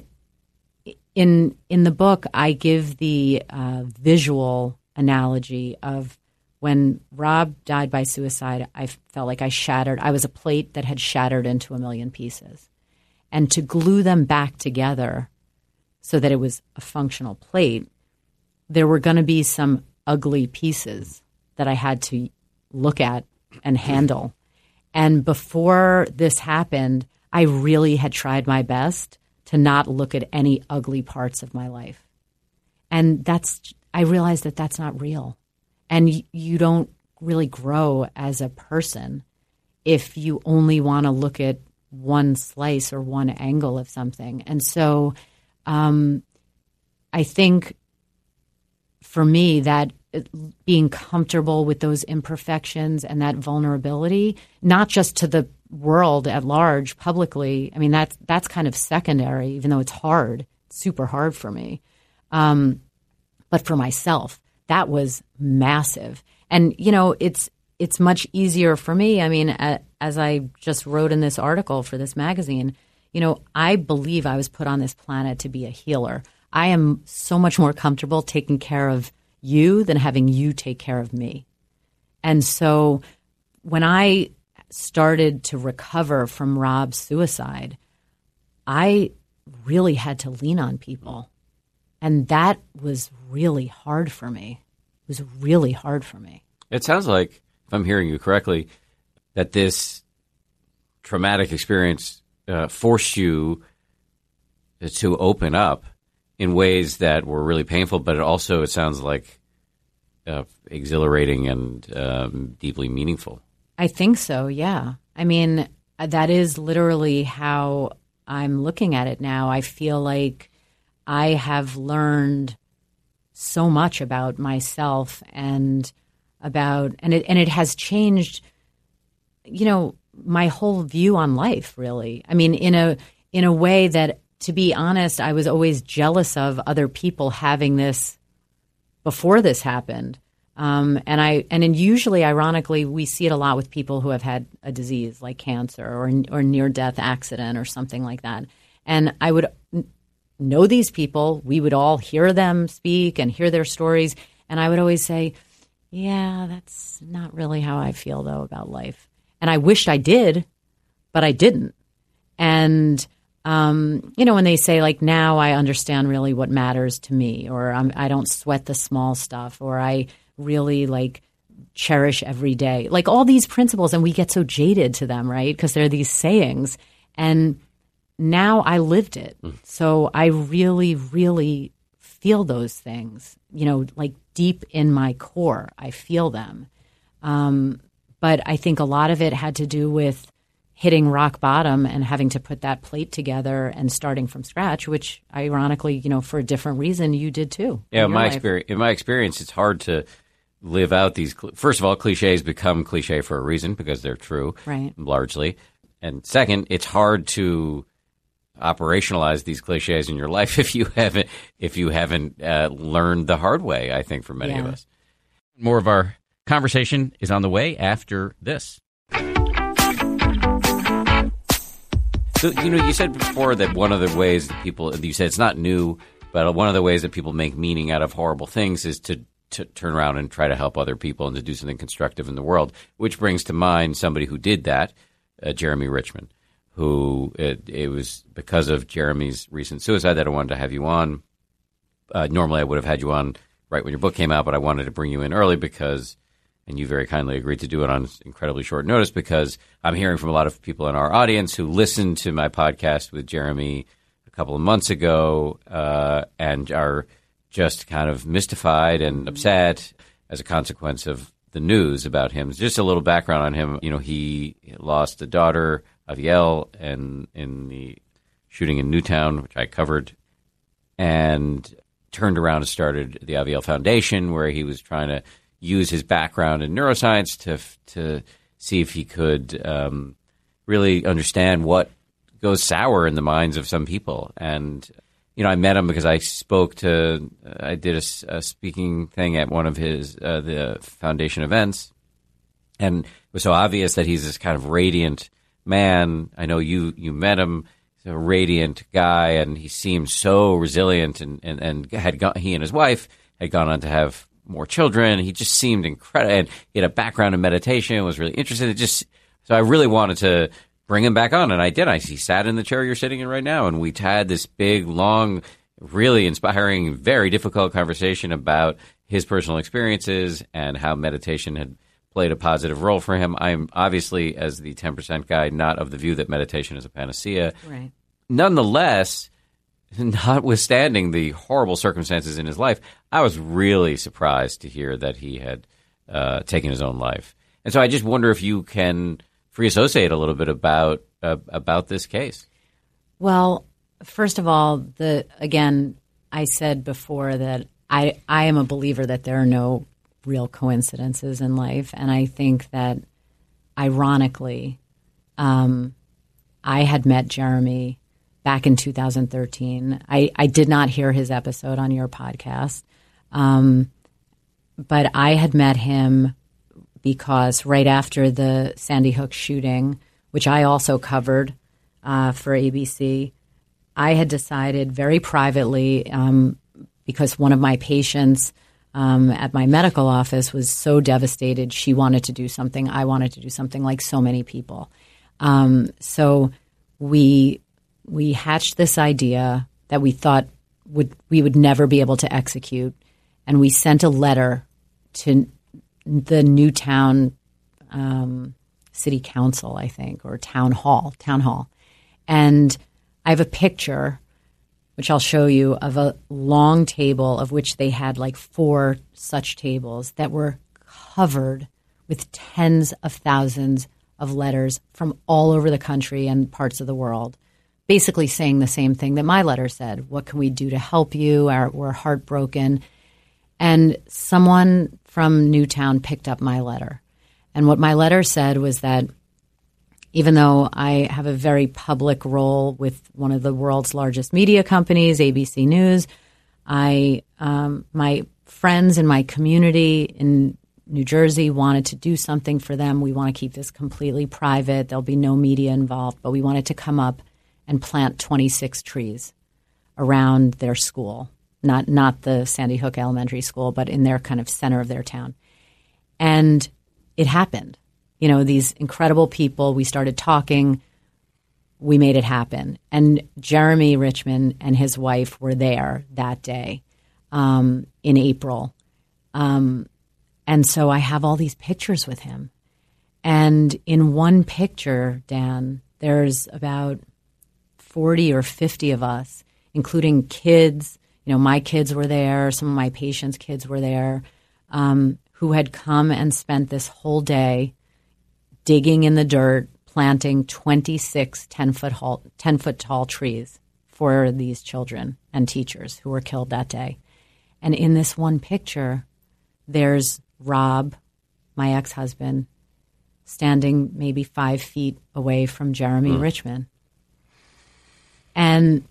in in the book I give the uh, visual analogy of when Rob died by suicide. I felt like I shattered. I was a plate that had shattered into a million pieces. And to glue them back together so that it was a functional plate, there were going to be some ugly pieces that I had to look at and handle. And before this happened, I really had tried my best to not look at any ugly parts of my life. And that's, I realized that that's not real. And y- you don't really grow as a person if you only want to look at one slice or one angle of something. And so um, I think for me that being comfortable with those imperfections and that vulnerability, not just to the world at large publicly, I mean, that's, that's kind of secondary, even though it's hard, it's super hard for me. Um, but for myself, that was massive. And, you know, it's, it's much easier for me. I mean, uh, as I just wrote in this article for this magazine, you know, I believe I was put on this planet to be a healer. I am so much more comfortable taking care of you than having you take care of me. And so when I started to recover from Rob's suicide, I really had to lean on people. And that was really hard for me. It was really hard for me. It sounds like, if I'm hearing you correctly, that this traumatic experience uh, forced you to open up in ways that were really painful, but it also, it sounds like, uh, exhilarating and um, deeply meaningful. I think so, yeah. I mean, that is literally how I'm looking at it now. I feel like I have learned so much about myself and about and it and it has changed, you know, my whole view on life, really. I mean, in a in a way that, to be honest, I was always jealous of other people having this before this happened. Um, and I and then usually, ironically, we see it a lot with people who have had a disease like cancer or or near death accident or something like that. And I would know these people. We would all hear them speak and hear their stories. And I would always say, yeah, that's not really how I feel, though, about life. And I wished I did, but I didn't. And, um, you know, when they say, like, now I understand really what matters to me, or I'm, I don't sweat the small stuff, or I really, like, cherish every day. Like, all these principles, and we get so jaded to them, right? Because they're these sayings. And now I lived it. So I really, really feel those things, you know, like deep in my core. I feel them. Um, but I think a lot of it had to do with hitting rock bottom and having to put that plate together and starting from scratch, which ironically, you know, for a different reason, you did too. Yeah, in my experience, in my experience, it's hard to live out these. First of all, cliches become cliche for a reason because they're true, right? Largely. And second, it's hard to operationalize these cliches in your life if you haven't if you haven't uh, learned the hard way. I think for many yeah. of us. More of our conversation is on the way after this. So, you know, you said before that one of the ways that people, you said it's not new, but one of the ways that people make meaning out of horrible things is to, to turn around and try to help other people and to do something constructive in the world, which brings to mind somebody who did that, uh, Jeremy Richman, who it, it was because of Jeremy's recent suicide that I wanted to have you on. Uh, normally I would have had you on right when your book came out, but I wanted to bring you in early because, and you very kindly agreed to do it on incredibly short notice, because I'm hearing from a lot of people in our audience who listened to my podcast with Jeremy a couple of months ago uh, and are just kind of mystified and upset as a consequence of the news about him. Just a little background on him. You know, he lost a daughter, Avielle, and in the shooting in Newtown, which I covered, and turned around and started the Avielle Foundation, where he was trying to use his background in neuroscience to to see if he could um, really understand what goes sour in the minds of some people. And you know, I met him because I spoke to, uh, I did a, a speaking thing at one of his uh, the foundation events, and it was so obvious that he's this kind of radiant man. I know you you met him. He's a radiant guy, and he seemed so resilient, and and, and had gone, he and his wife had gone on to have more children. He just seemed incredible, and he had a background in meditation, was really interested. It just so I really wanted to bring him back on, and I did. I he sat in the chair you're sitting in right now, and we had this big, long, really inspiring, very difficult conversation about his personal experiences and how meditation had played a positive role for him. I'm obviously, as the ten percent guy, not of the view that meditation is a panacea. Right. Nonetheless, notwithstanding the horrible circumstances in his life, I was really surprised to hear that he had uh, taken his own life. And so I just wonder if you can free associate a little bit about uh, about this case. Well, first of all, the again, I said before that I, I am a believer that there are no real coincidences in life. And I think that, ironically, um, I had met Jeremy back in two thousand thirteen. I, I did not hear his episode on your podcast, um, but I had met him because right after the Sandy Hook shooting, which I also covered uh, for A B C, I had decided very privately, um, because one of my patients um, at my medical office was so devastated, she wanted to do something. I wanted to do something, like so many people. Um, so we we hatched this idea that we thought would we would never be able to execute, and we sent a letter to the Newtown um, City Council, I think, or Town Hall, Town Hall. And I have a picture, which I'll show you, of a long table of which they had like four such tables that were covered with tens of thousands of letters from all over the country and parts of the world, basically saying the same thing that my letter said. What can we do to help you? Our, we're heartbroken. And someone from Newtown picked up my letter. And what my letter said was that even though I have a very public role with one of the world's largest media companies, A B C News, I um, my friends in my community in New Jersey wanted to do something for them. We want to keep this completely private. There'll be no media involved, but we wanted to come up and plant twenty-six trees around their school, not not the Sandy Hook Elementary School, but in their kind of center of their town. And it happened. You know, these incredible people, we started talking, we made it happen. And Jeremy Richman and his wife were there that day um, in April. Um, and so I have all these pictures with him. And in one picture, Dan, there's about forty or fifty of us, including kids. You know, my kids were there. Some of my patients' kids were there, um, who had come and spent this whole day digging in the dirt, planting twenty-six ten-foot tall, ten-foot tall trees for these children and teachers who were killed that day. And in this one picture, there's Rob, my ex-husband, standing maybe five feet away from Jeremy mm. Richman. And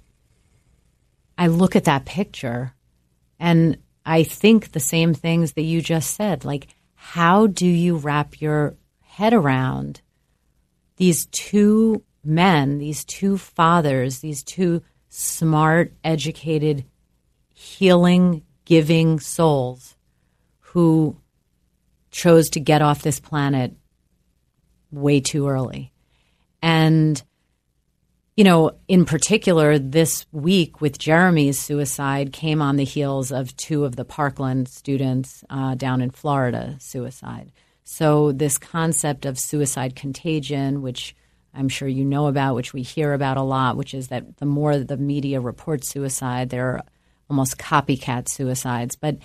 I look at that picture and I think the same things that you just said. Like, how do you wrap your head around these two men, these two fathers, these two smart, educated, healing, giving souls who chose to get off this planet way too early? And, you know, in particular, this week with Jeremy's suicide came on the heels of two of the Parkland students uh, down in Florida suicide. So this concept of suicide contagion, which I'm sure you know about, which we hear about a lot, which is that the more the media reports suicide, there are almost copycat suicides. But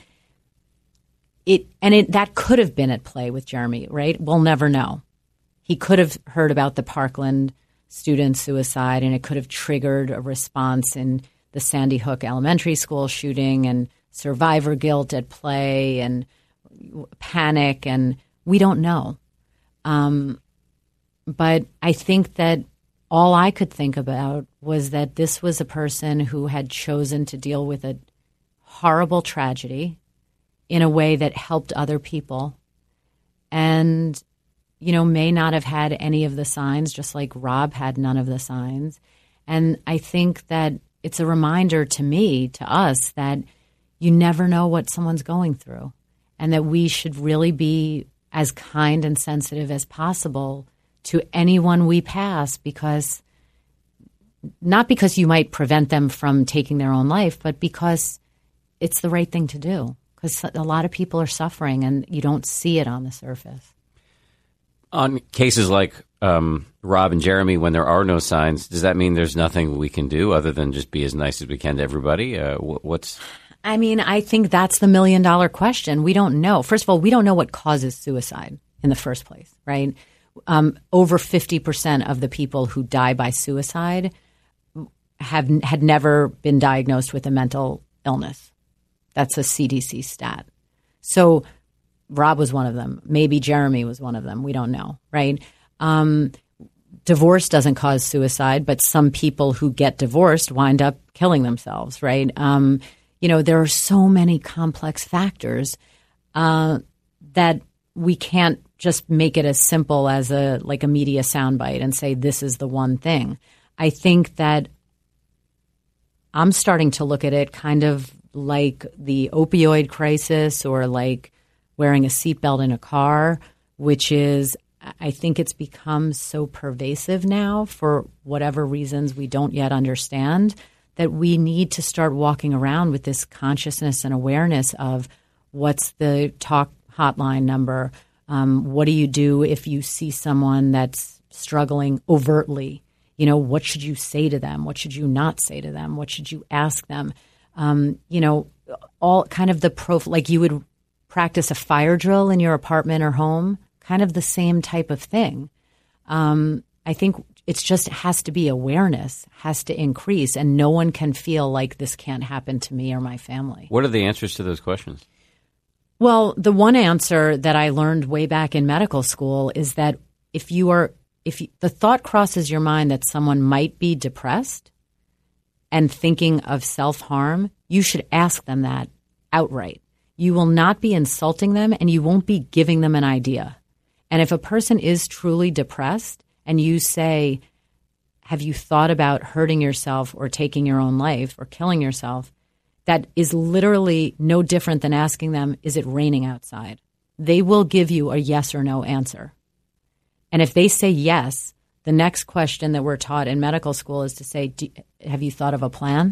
it and it that could have been at play with Jeremy, right? We'll never know. He could have heard about the Parkland student suicide, and it could have triggered a response in the Sandy Hook Elementary School shooting and survivor guilt at play and panic, and we don't know. Um, but I think that all I could think about was that this was a person who had chosen to deal with a horrible tragedy in a way that helped other people and, you know, may not have had any of the signs, just like Rob had none of the signs. And I think that it's a reminder to me, to us, that you never know what someone's going through and that we should really be as kind and sensitive as possible to anyone we pass, because not because you might prevent them from taking their own life, but because it's the right thing to do, because a lot of people are suffering and you don't see it on the surface. On cases like um, Rob and Jeremy, when there are no signs, does that mean there's nothing we can do other than just be as nice as we can to everybody? Uh, what's I mean, I think that's the million dollar question. We don't know. First of all, we don't know what causes suicide in the first place, right? Um, over fifty percent of the people who die by suicide have had never been diagnosed with a mental illness. That's a C D C stat. So Rob was one of them. Maybe Jeremy was one of them. We don't know, right? Um, divorce doesn't cause suicide, but some people who get divorced wind up killing themselves, right? Um, you know, there are so many complex factors uh, that we can't just make it as simple as a like a media soundbite and say this is the one thing. I think that I'm starting to look at it kind of like the opioid crisis or like wearing a seatbelt in a car, which is, I think it's become so pervasive now for whatever reasons we don't yet understand, that we need to start walking around with this consciousness and awareness of what's the talk hotline number, um, what do you do if you see someone that's struggling overtly? You know, what should you say to them? What should you not say to them? What should you ask them? Um, you know, all kind of the prof, like you would practice a fire drill in your apartment or home, kind of the same type of thing. Um, I think it's just has to be awareness, has to increase, and no one can feel like this can't happen to me or my family. What are the answers to those questions? Well, the one answer that I learned way back in medical school is that if you are, if you, the thought crosses your mind that someone might be depressed and thinking of self-harm, you should ask them that outright. You will not be insulting them and you won't be giving them an idea. And if a person is truly depressed and you say, have you thought about hurting yourself or taking your own life or killing yourself? That is literally no different than asking them, is it raining outside? They will give you a yes or no answer. And if they say yes, the next question that we're taught in medical school is to say, do, have you thought of a plan?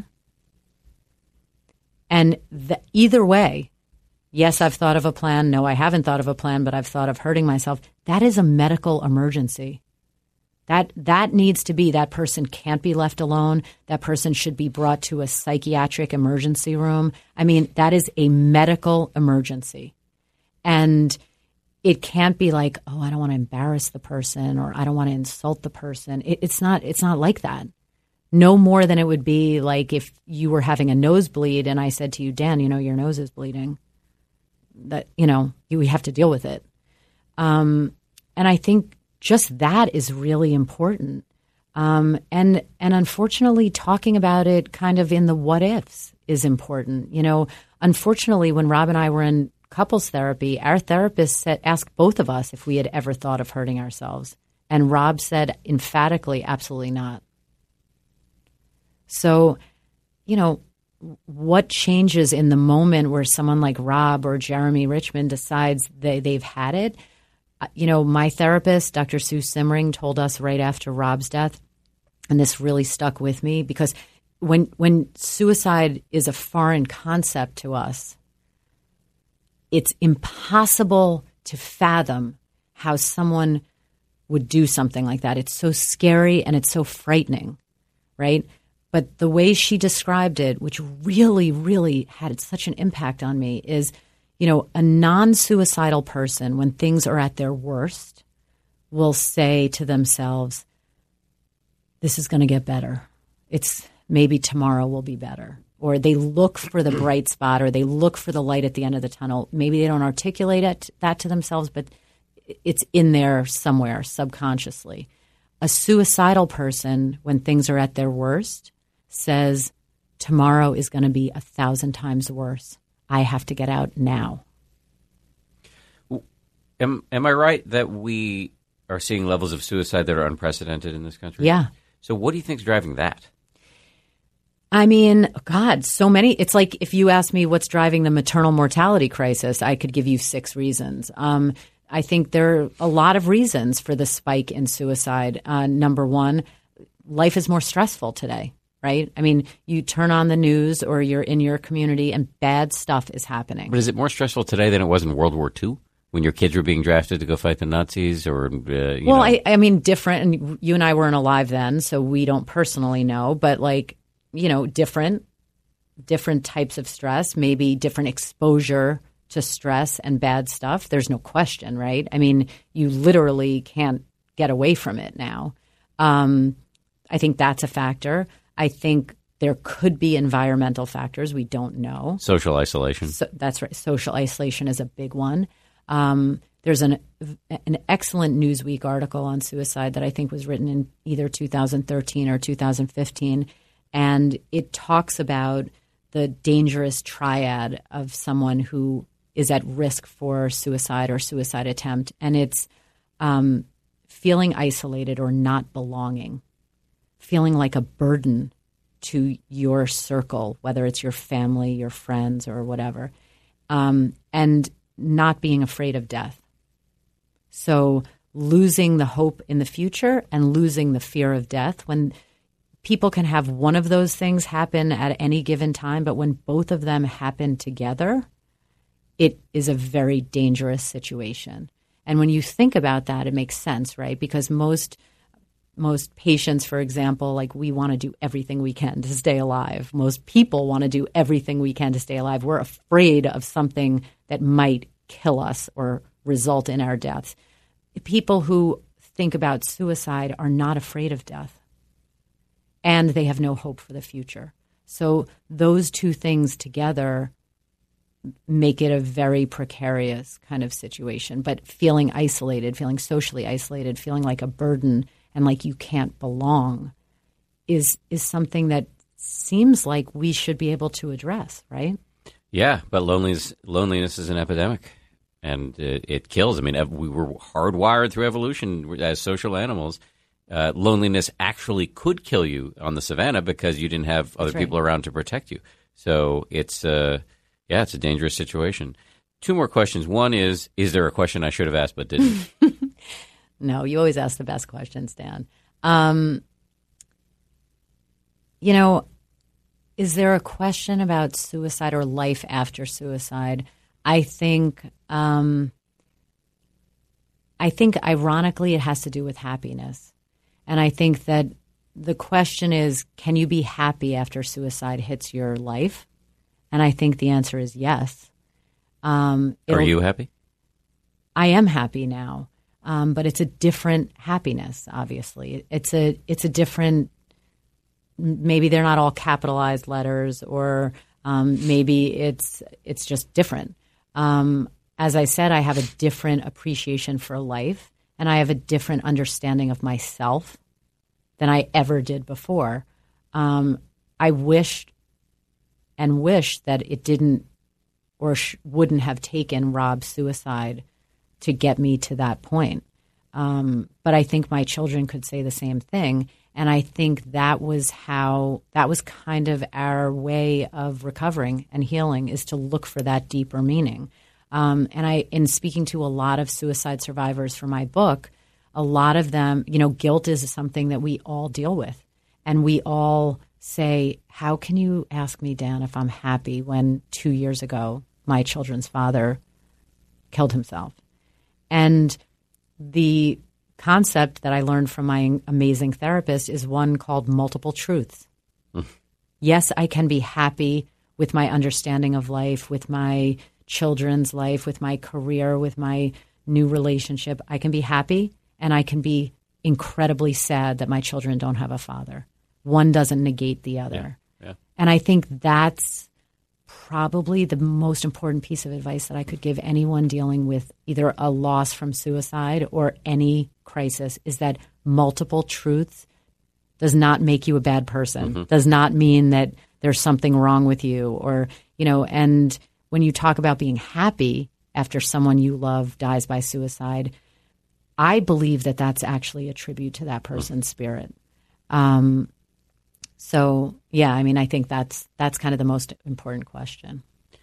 And the, either way, yes, I've thought of a plan. No, I haven't thought of a plan, but I've thought of hurting myself. That is a medical emergency. That that needs to be, that person can't be left alone. That person should be brought to a psychiatric emergency room. I mean, that is a medical emergency. And it can't be like, oh, I don't want to embarrass the person or I don't want to insult the person. It, it's not, it's not like that. No more than it would be like if you were having a nosebleed and I said to you, Dan, you know, your nose is bleeding. That, you know, you, we have to deal with it. Um, and I think just that is really important. Um, and and unfortunately, talking about it kind of in the what ifs is important. You know, unfortunately, when Rob and I were in couples therapy, our therapist said, asked both of us if we had ever thought of hurting ourselves. And Rob said emphatically, absolutely not. So, you know, what changes in the moment where someone like Rob or Jeremy Richmond decides they, they've had it? You know, my therapist, Doctor Sue Simmering, told us right after Rob's death, and this really stuck with me because when when suicide is a foreign concept to us, it's impossible to fathom how someone would do something like that. It's so scary and it's so frightening, right? But the way she described it, which really, really had such an impact on me, is, you know, a non-suicidal person, when things are at their worst, will say to themselves, this is going to get better. It's maybe tomorrow will be better. Or they look for the bright spot, or they look for the light at the end of the tunnel. Maybe they don't articulate it, that to themselves, but it's in there somewhere subconsciously. A suicidal person, when things are at their worst, says, tomorrow is going to be a thousand times worse. I have to get out now. Am am I right that we are seeing levels of suicide that are unprecedented in this country? Yeah. So what do you think is driving that? I mean, God, so many. It's like if you ask me what's driving the maternal mortality crisis, I could give you six reasons. Um, I think there are a lot of reasons for the spike in suicide. Uh, number one, life is more stressful today. Right? I mean, you turn on the news or you're in your community and bad stuff is happening. But is it more stressful today than it was in World War Two when your kids were being drafted to go fight the Nazis? Or uh, you Well, know? I, I mean, different. And you and I weren't alive then, so we don't personally know. But like, you know, different, different types of stress, maybe different exposure to stress and bad stuff. There's no question, right? I mean, you literally can't get away from it now. Um, I think that's a factor. I think there could be environmental factors. We don't know. Social isolation. So, that's right. Social isolation is a big one. Um, there's an an excellent Newsweek article on suicide that I think was written in either two thousand thirteen or two thousand fifteen. And it talks about the dangerous triad of someone who is at risk for suicide or suicide attempt. And it's um, feeling isolated or not belonging. Feeling like a burden to your circle, whether it's your family, your friends, or whatever, um, and not being afraid of death. So losing the hope in the future and losing the fear of death, when people can have one of those things happen at any given time, but when both of them happen together, it is a very dangerous situation. And when you think about that, it makes sense, right? Because most Most patients, for example, like we want to do everything we can to stay alive. Most people want to do everything we can to stay alive. We're afraid of something that might kill us or result in our deaths. People who think about suicide are not afraid of death, and they have no hope for the future. So those two things together make it a very precarious kind of situation. But feeling isolated, feeling socially isolated, feeling like a burden and like you can't belong is is something that seems like we should be able to address, right? Yeah, but loneliness loneliness is an epidemic, and it, it kills. I mean, we were hardwired through evolution as social animals. Uh, loneliness actually could kill you on the savannah because you didn't have other right. people around to protect you. So it's uh, yeah, it's a dangerous situation. Two more questions. One is, is there a question I should have asked but didn't? No, you always ask the best questions, Dan. Um, you know, is there a question about suicide or life after suicide? I think, um, I think, ironically, it has to do with happiness. And I think that the question is, can you be happy after suicide hits your life? And I think the answer is yes. Um, Are you happy? I am happy now, um, but it's a different happiness. Obviously, it's a it's a different. Maybe they're not all capitalized letters, or um, maybe it's it's just different. Um, as I said, I have a different appreciation for life, and I have a different understanding of myself than I ever did before. Um, I wished and wish that it didn't or sh- wouldn't have taken Rob's suicide to get me to that point. Um, but I think my children could say the same thing. And I think that was how, that was kind of our way of recovering and healing, is to look for that deeper meaning. Um, and I, in speaking to a lot of suicide survivors for my book, a lot of them, you know, guilt is something that we all deal with. And we all say, how can you ask me, Dan, if I'm happy when two years ago my children's father killed himself? And the concept that I learned from my amazing therapist is one called multiple truths. Mm. Yes, I can be happy with my understanding of life, with my children's life, with my career, with my new relationship. I can be happy, and I can be incredibly sad that my children don't have a father. One doesn't negate the other. Yeah, yeah. And I think that's probably the most important piece of advice that I could give anyone dealing with either a loss from suicide or any crisis, is that multiple truths does not make you a bad person, mm-hmm. does not mean that there's something wrong with you, or, you know, and when you talk about being happy after someone you love dies by suicide, I believe that that's actually a tribute to that person's mm-hmm. spirit. Um, So, yeah, I mean, I think that's that's kind of the most important question.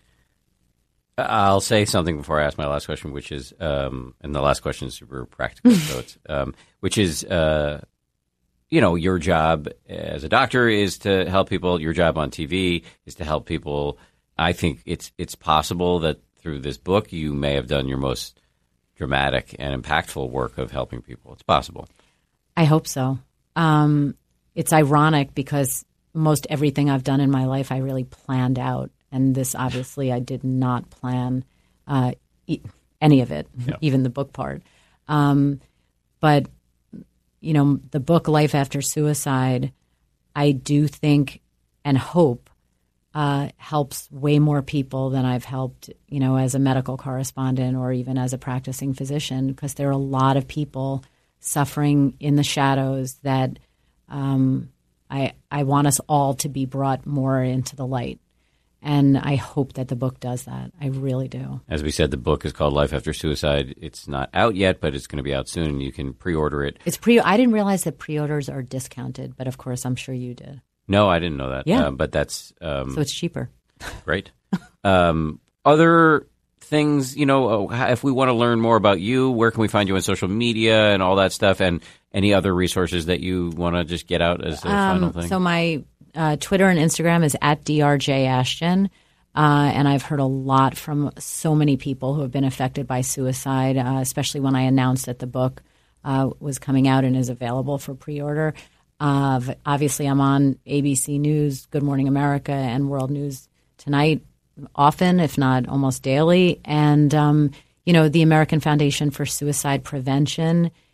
I'll say something before I ask my last question, which is, um, and the last question is super practical, so it's, um, which is, uh, you know, your job as a doctor is to help people. Your job on T V is to help people. I think it's it's possible that through this book you may have done your most dramatic and impactful work of helping people. It's possible. I hope so. Um, it's ironic because most everything I've done in my life I really planned out. And this, obviously, I did not plan uh, e- any of it, yeah. even the book part. Um, but, you know, the book Life After Suicide, I do think and hope uh, helps way more people than I've helped, you know, as a medical correspondent or even as a practicing physician, because there are a lot of people suffering in the shadows that um, I I want us all to be brought more into the light. And I hope that the book does that. I really do. As we said, the book is called Life After Suicide. It's not out yet, but it's going to be out soon, and you can pre-order it. It's pre. I didn't realize that pre-orders are discounted, but of course, I'm sure you did. No, I didn't know that. Yeah. Uh, but that's... Um, so it's cheaper. Great. um, other things, you know, if we want to learn more about you, where can we find you on social media and all that stuff, and any other resources that you want to just get out as a um, final thing? So my... Uh, Twitter and Instagram is at D R J Ashton, uh, and I've heard a lot from so many people who have been affected by suicide, uh, especially when I announced that the book uh, was coming out and is available for pre-order. Uh, obviously, I'm on A B C News, Good Morning America, and World News Tonight often, if not almost daily. And, um, you know, the American Foundation for Suicide Prevention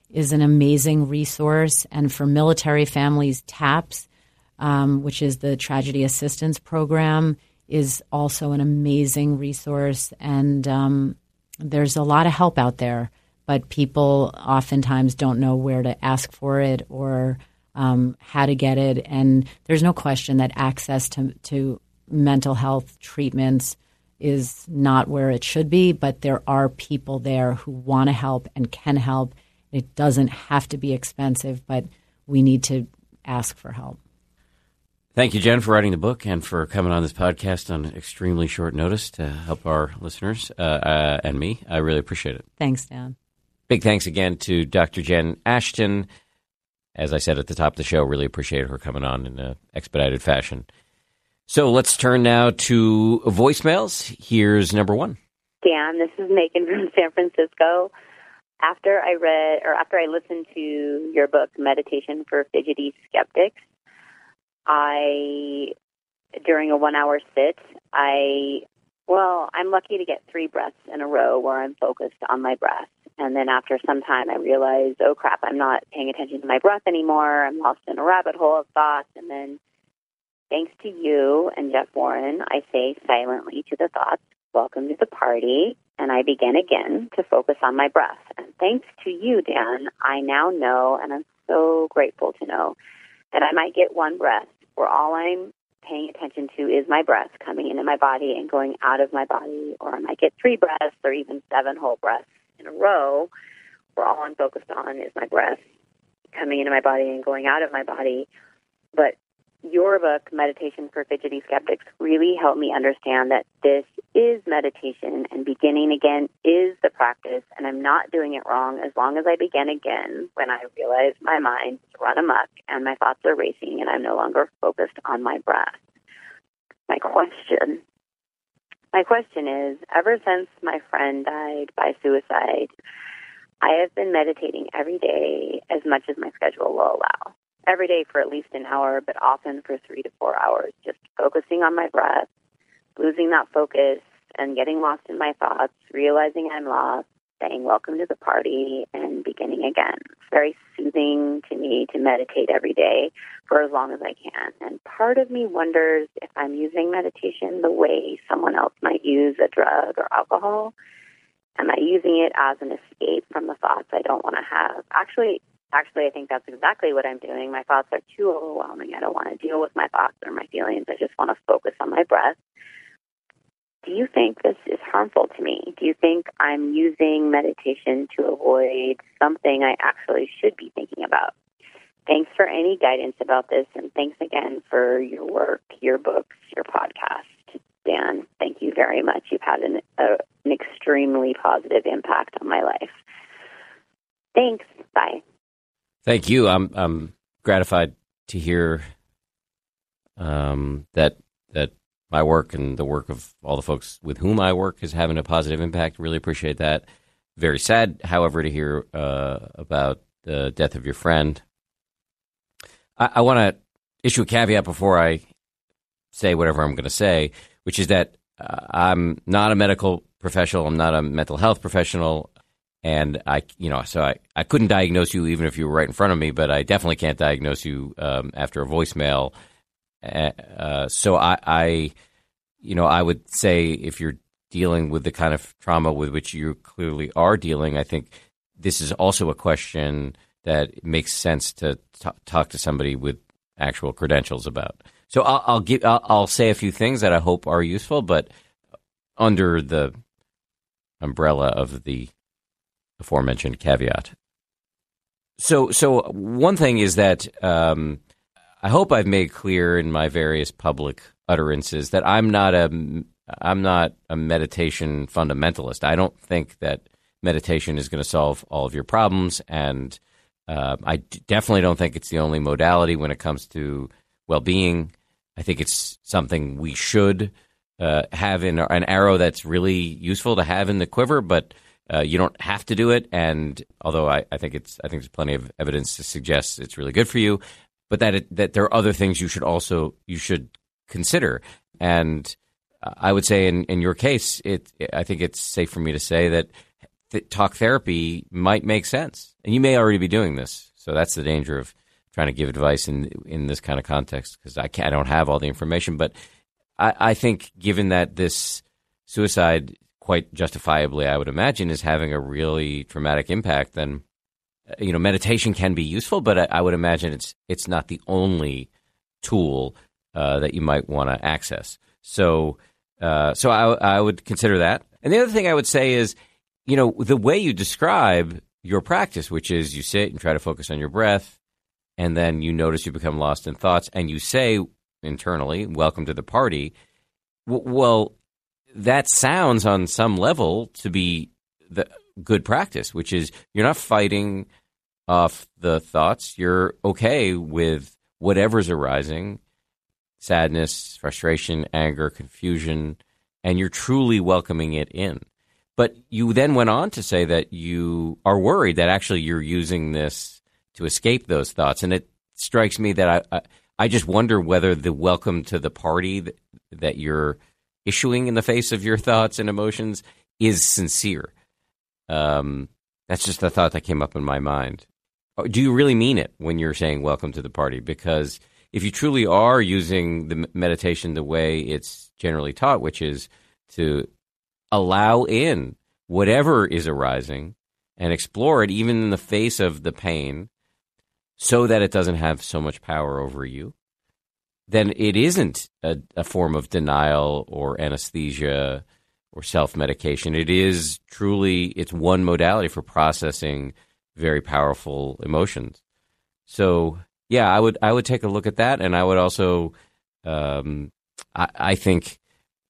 is an amazing resource. And for military families, TAPS, um, which is the Tragedy Assistance Program, is also an amazing resource. And um, there's a lot of help out there, but people oftentimes don't know where to ask for it or um, how to get it. And there's no question that access to, to mental health treatments is not where it should be, but there are people there who want to help and can help. It doesn't have to be expensive, but we need to ask for help. Thank you, Jen, for writing the book and for coming on this podcast on extremely short notice to help our listeners uh, uh, and me. I really appreciate it. Thanks, Dan. Big thanks again to Doctor Jen Ashton. As I said at the top of the show, really appreciate her coming on in an expedited fashion. So let's turn now to voicemails. Here's number one. Dan, this is Megan from San Francisco. After I read, or after I listened to your book, Meditation for Fidgety Skeptics, I, during a one-hour sit, I, well, I'm lucky to get three breaths in a row where I'm focused on my breath. And then after some time, I realized, oh, crap, I'm not paying attention to my breath anymore. I'm lost in a rabbit hole of thoughts. And then thanks to you and Jeff Warren, I say silently to the thoughts, welcome to the party. And I begin again to focus on my breath. And thanks to you, Dan, I now know, and I'm so grateful to know, that I might get one breath where all I'm paying attention to is my breath coming into my body and going out of my body, or I might get three breaths or even seven whole breaths in a row where all I'm focused on is my breath coming into my body and going out of my body. But your book, Meditation for Fidgety Skeptics, really helped me understand that this is meditation and beginning again is the practice, and I'm not doing it wrong as long as I begin again when I realize my mind is run amok and my thoughts are racing and I'm no longer focused on my breath. My question, my question is, ever since my friend died by suicide, I have been meditating every day as much as my schedule will allow. Every day for at least an hour, but often for three to four hours, just focusing on my breath, losing that focus, and getting lost in my thoughts, realizing I'm lost, saying welcome to the party, and beginning again. It's very soothing to me to meditate every day for as long as I can. And part of me wonders if I'm using meditation the way someone else might use a drug or alcohol. Am I using it as an escape from the thoughts I don't want to have? Actually, Actually, I think that's exactly what I'm doing. My thoughts are too overwhelming. I don't want to deal with my thoughts or my feelings. I just want to focus on my breath. Do you think this is harmful to me? Do you think I'm using meditation to avoid something I actually should be thinking about? Thanks for any guidance about this, and thanks again for your work, your books, your podcast. Dan, thank you very much. You've had an, a, an extremely positive impact on my life. Thanks. Bye. Thank you. I'm I'm gratified to hear um, that that my work and the work of all the folks with whom I work is having a positive impact. Really appreciate that. Very sad, however, to hear uh, about the death of your friend. I, I want to issue a caveat before I say whatever I'm going to say, which is that uh, I'm not a medical professional. I'm not a mental health professional. And I, you know, so I, I couldn't diagnose you even if you were right in front of me, but I definitely can't diagnose you um, after a voicemail. Uh, so I, I, you know, I would say if you're dealing with the kind of trauma with which you clearly are dealing, I think this is also a question that it makes sense to t- talk to somebody with actual credentials about. So I'll, I'll give, I'll, I'll say a few things that I hope are useful, but under the umbrella of the aforementioned caveat. So, so one thing is that um, I hope I've made clear in my various public utterances that I'm not a I'm not a meditation fundamentalist. I don't think that meditation is going to solve all of your problems, and uh, I d- definitely don't think it's the only modality when it comes to well-being. I think it's something we should uh, have in an arrow that's really useful to have in the quiver, but Uh, you don't have to do it, and although I, I think it's, I think there's plenty of evidence to suggest it's really good for you, but that it, that there are other things you should also you should consider. And I would say in, in your case, it I think it's safe for me to say that th- talk therapy might make sense. And you may already be doing this. So that's the danger of trying to give advice in in this kind of context, because I, can't, I don't have all the information. But I, I think given that this suicide, quite justifiably, I would imagine, is having a really traumatic impact, then, you know, meditation can be useful, but I, I would imagine it's it's not the only tool uh, that you might want to access. So, uh, so I, I would consider that. And the other thing I would say is, you know, the way you describe your practice, which is you sit and try to focus on your breath, and then you notice you become lost in thoughts, and you say internally, "Welcome to the party." W- well, that sounds on some level to be the good practice, which is you're not fighting off the thoughts. You're okay with whatever's arising, sadness, frustration, anger, confusion, and you're truly welcoming it in. But you then went on to say that you are worried that actually you're using this to escape those thoughts. And it strikes me that I, I, I just wonder whether the welcome to the party that, that you're issuing in the face of your thoughts and emotions is sincere. Um, that's just a thought that came up in my mind. Do you really mean it when you're saying welcome to the party? Because if you truly are using the meditation the way it's generally taught, which is to allow in whatever is arising and explore it even in the face of the pain so that it doesn't have so much power over you, then it isn't a, a form of denial or anesthesia or self-medication. It is truly, it's one modality for processing very powerful emotions. So, yeah, I would I would take a look at that, and I would also, um, I, I think,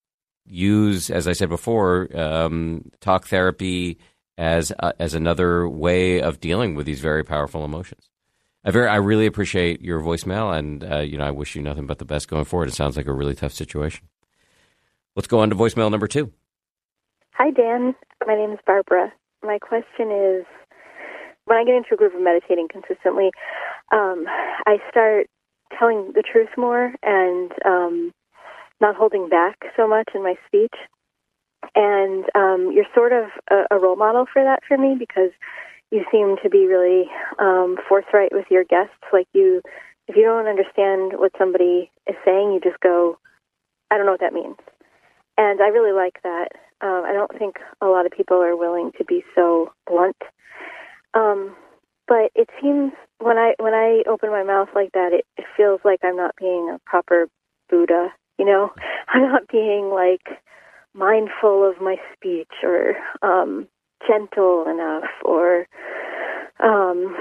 use, as I said before, um, talk therapy as uh, as another way of dealing with these very powerful emotions. I very I really appreciate your voicemail, and uh, you know I wish you nothing but the best going forward. It sounds like a really tough situation. Let's go on to voicemail number two. Hi, Dan. My name is Barbara. My question is, when I get into a group of meditating consistently, um, I start telling the truth more and um, not holding back so much in my speech. And um, you're sort of a, a role model for that for me, because you seem to be really um, forthright with your guests. Like you, if you don't understand what somebody is saying, you just go, I don't know what that means. And I really like that. Um, I don't think a lot of people are willing to be so blunt. Um, but it seems when I when I open my mouth like that, it, it feels like I'm not being a proper Buddha. You know, I'm not being like mindful of my speech or um, gentle enough or, um,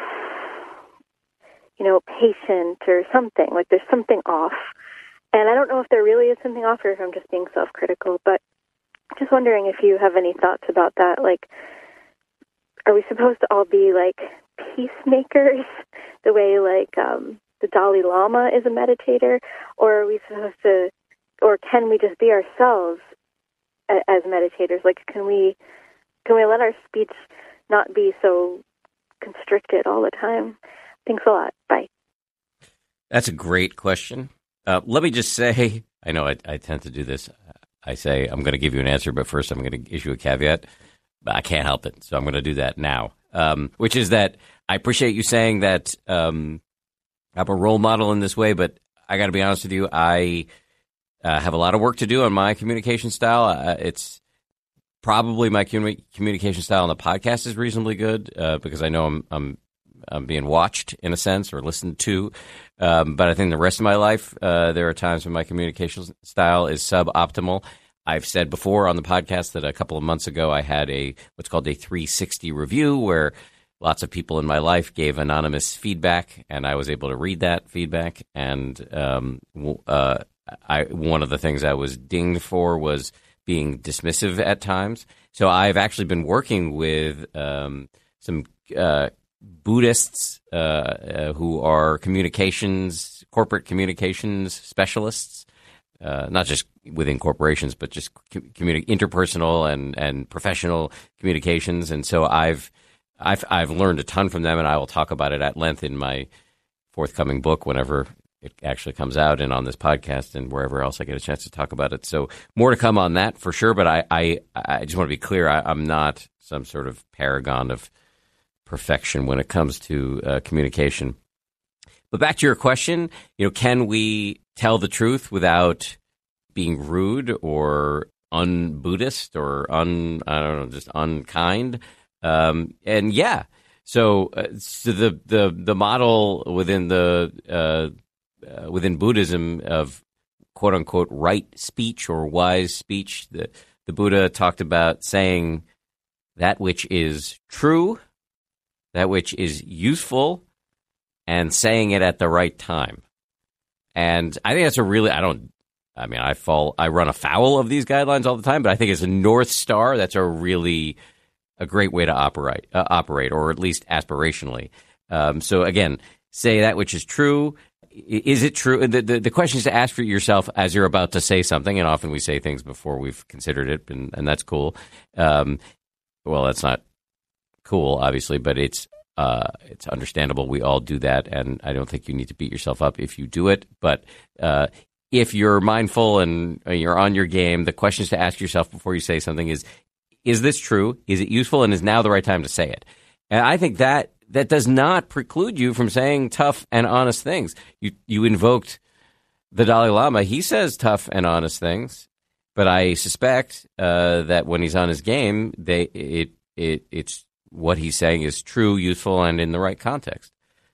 you know, patient or something. Like there's something off. And I don't know if there really is something off or if I'm just being self-critical, but just wondering if you have any thoughts about that. Like, are we supposed to all be like peacemakers the way like um, the Dalai Lama is a meditator? Or are we supposed to, or can we just be ourselves as meditators? Like, can we can we let our speech not be so constricted all the time? Thanks a lot. Bye. That's a great question. Uh, let me just say, I know I, I tend to do this. I say I'm going to give you an answer, but first I'm going to issue a caveat. But I can't help it, so I'm going to do that now, um, which is that I appreciate you saying that um, I'm a role model in this way, but I got to be honest with you, I uh, have a lot of work to do on my communication style. Uh, it's probably my commu- communication style on the podcast is reasonably good uh, because I know I'm, I'm I'm being watched in a sense or listened to. Um, but I think the rest of my life, uh, there are times when my communication style is suboptimal. I've said before on the podcast that a couple of months ago I had a what's called a three sixty review where lots of people in my life gave anonymous feedback, and I was able to read that feedback. And um, uh, I, one of the things I was dinged for was being dismissive at times. So I've actually been working with um, some uh, Buddhists uh, uh, who are communications, corporate communications specialists, uh, not just within corporations, but just communi- interpersonal and, and professional communications. And so I've, I've I've learned a ton from them, and I will talk about it at length in my forthcoming book whenever it actually comes out, and on this podcast and wherever else I get a chance to talk about it. So more to come on that for sure. But I I, I just want to be clear: I, I'm not some sort of paragon of perfection when it comes to uh, communication. But back to your question, you know, can we tell the truth without being rude or un-Buddhist or un, I don't know, just unkind? Um, and yeah, so, uh, so the, the, the model within the, uh, uh, within Buddhism of quote unquote right speech or wise speech, the, the Buddha talked about saying that which is true, that which is useful, and saying it at the right time. And I think that's a really, I don't, I mean, I fall, I run afoul of these guidelines all the time, but I think as a North Star, that's a really, a great way to operate, uh, operate, or at least aspirationally. Um, so again, say that which is true. Is it true? The, the, the question is to ask for yourself as you're about to say something, and often we say things before we've considered it, and, and that's cool. Um, well, that's not cool, obviously, but it's uh, it's understandable. We all do that, and I don't think you need to beat yourself up if you do it. But uh, if you're mindful and you're on your game, the questions to ask yourself before you say something is, is this true? Is it useful? And is now the right time to say it? And I think that that does not preclude you from saying tough and honest things. You you invoked the Dalai Lama. He says tough and honest things, but I suspect uh, that when he's on his game, they it it it's what he's saying is true, useful, and in the right context.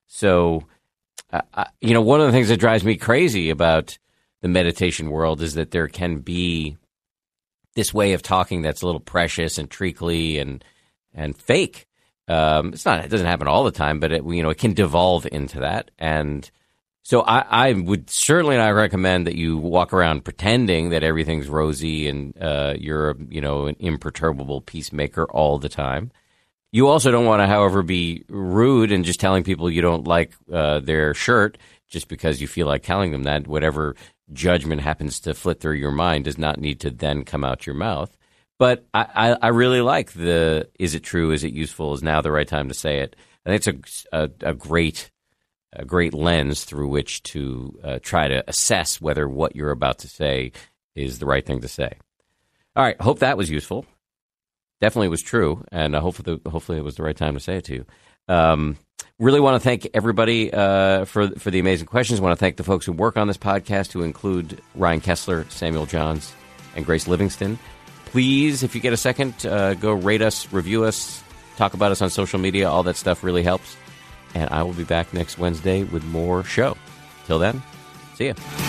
So, uh, I, you know, one of the things that drives me crazy about the meditation world is that there can be this way of talking that's a little precious and treacly and and fake. Um, it's not. It doesn't happen all the time, but it, you know, it can devolve into that. And so, I, I would certainly not recommend that you walk around pretending that everything's rosy and uh, you're, you know, an imperturbable peacemaker all the time. You also don't want to, however, be rude and just telling people you don't like uh, their shirt just because you feel like telling them that. Whatever judgment happens to flit through your mind does not need to then come out your mouth. But I, I, I really like the is it true, is it useful, is now the right time to say it. I think it's a, a, a great a great lens through which to uh, try to assess whether what you're about to say is the right thing to say. All right, hope that was useful. Definitely was true, and uh, hopefully, hopefully it was the right time to say it to you. Um, really want to thank everybody uh, for for the amazing questions. I want to thank the folks who work on this podcast, who include Ryan Kessler, Samuel Johns, and Grace Livingston. Please, if you get a second, uh, go rate us, review us, talk about us on social media. All that stuff really helps. And I will be back next Wednesday with more show. Till then, see ya.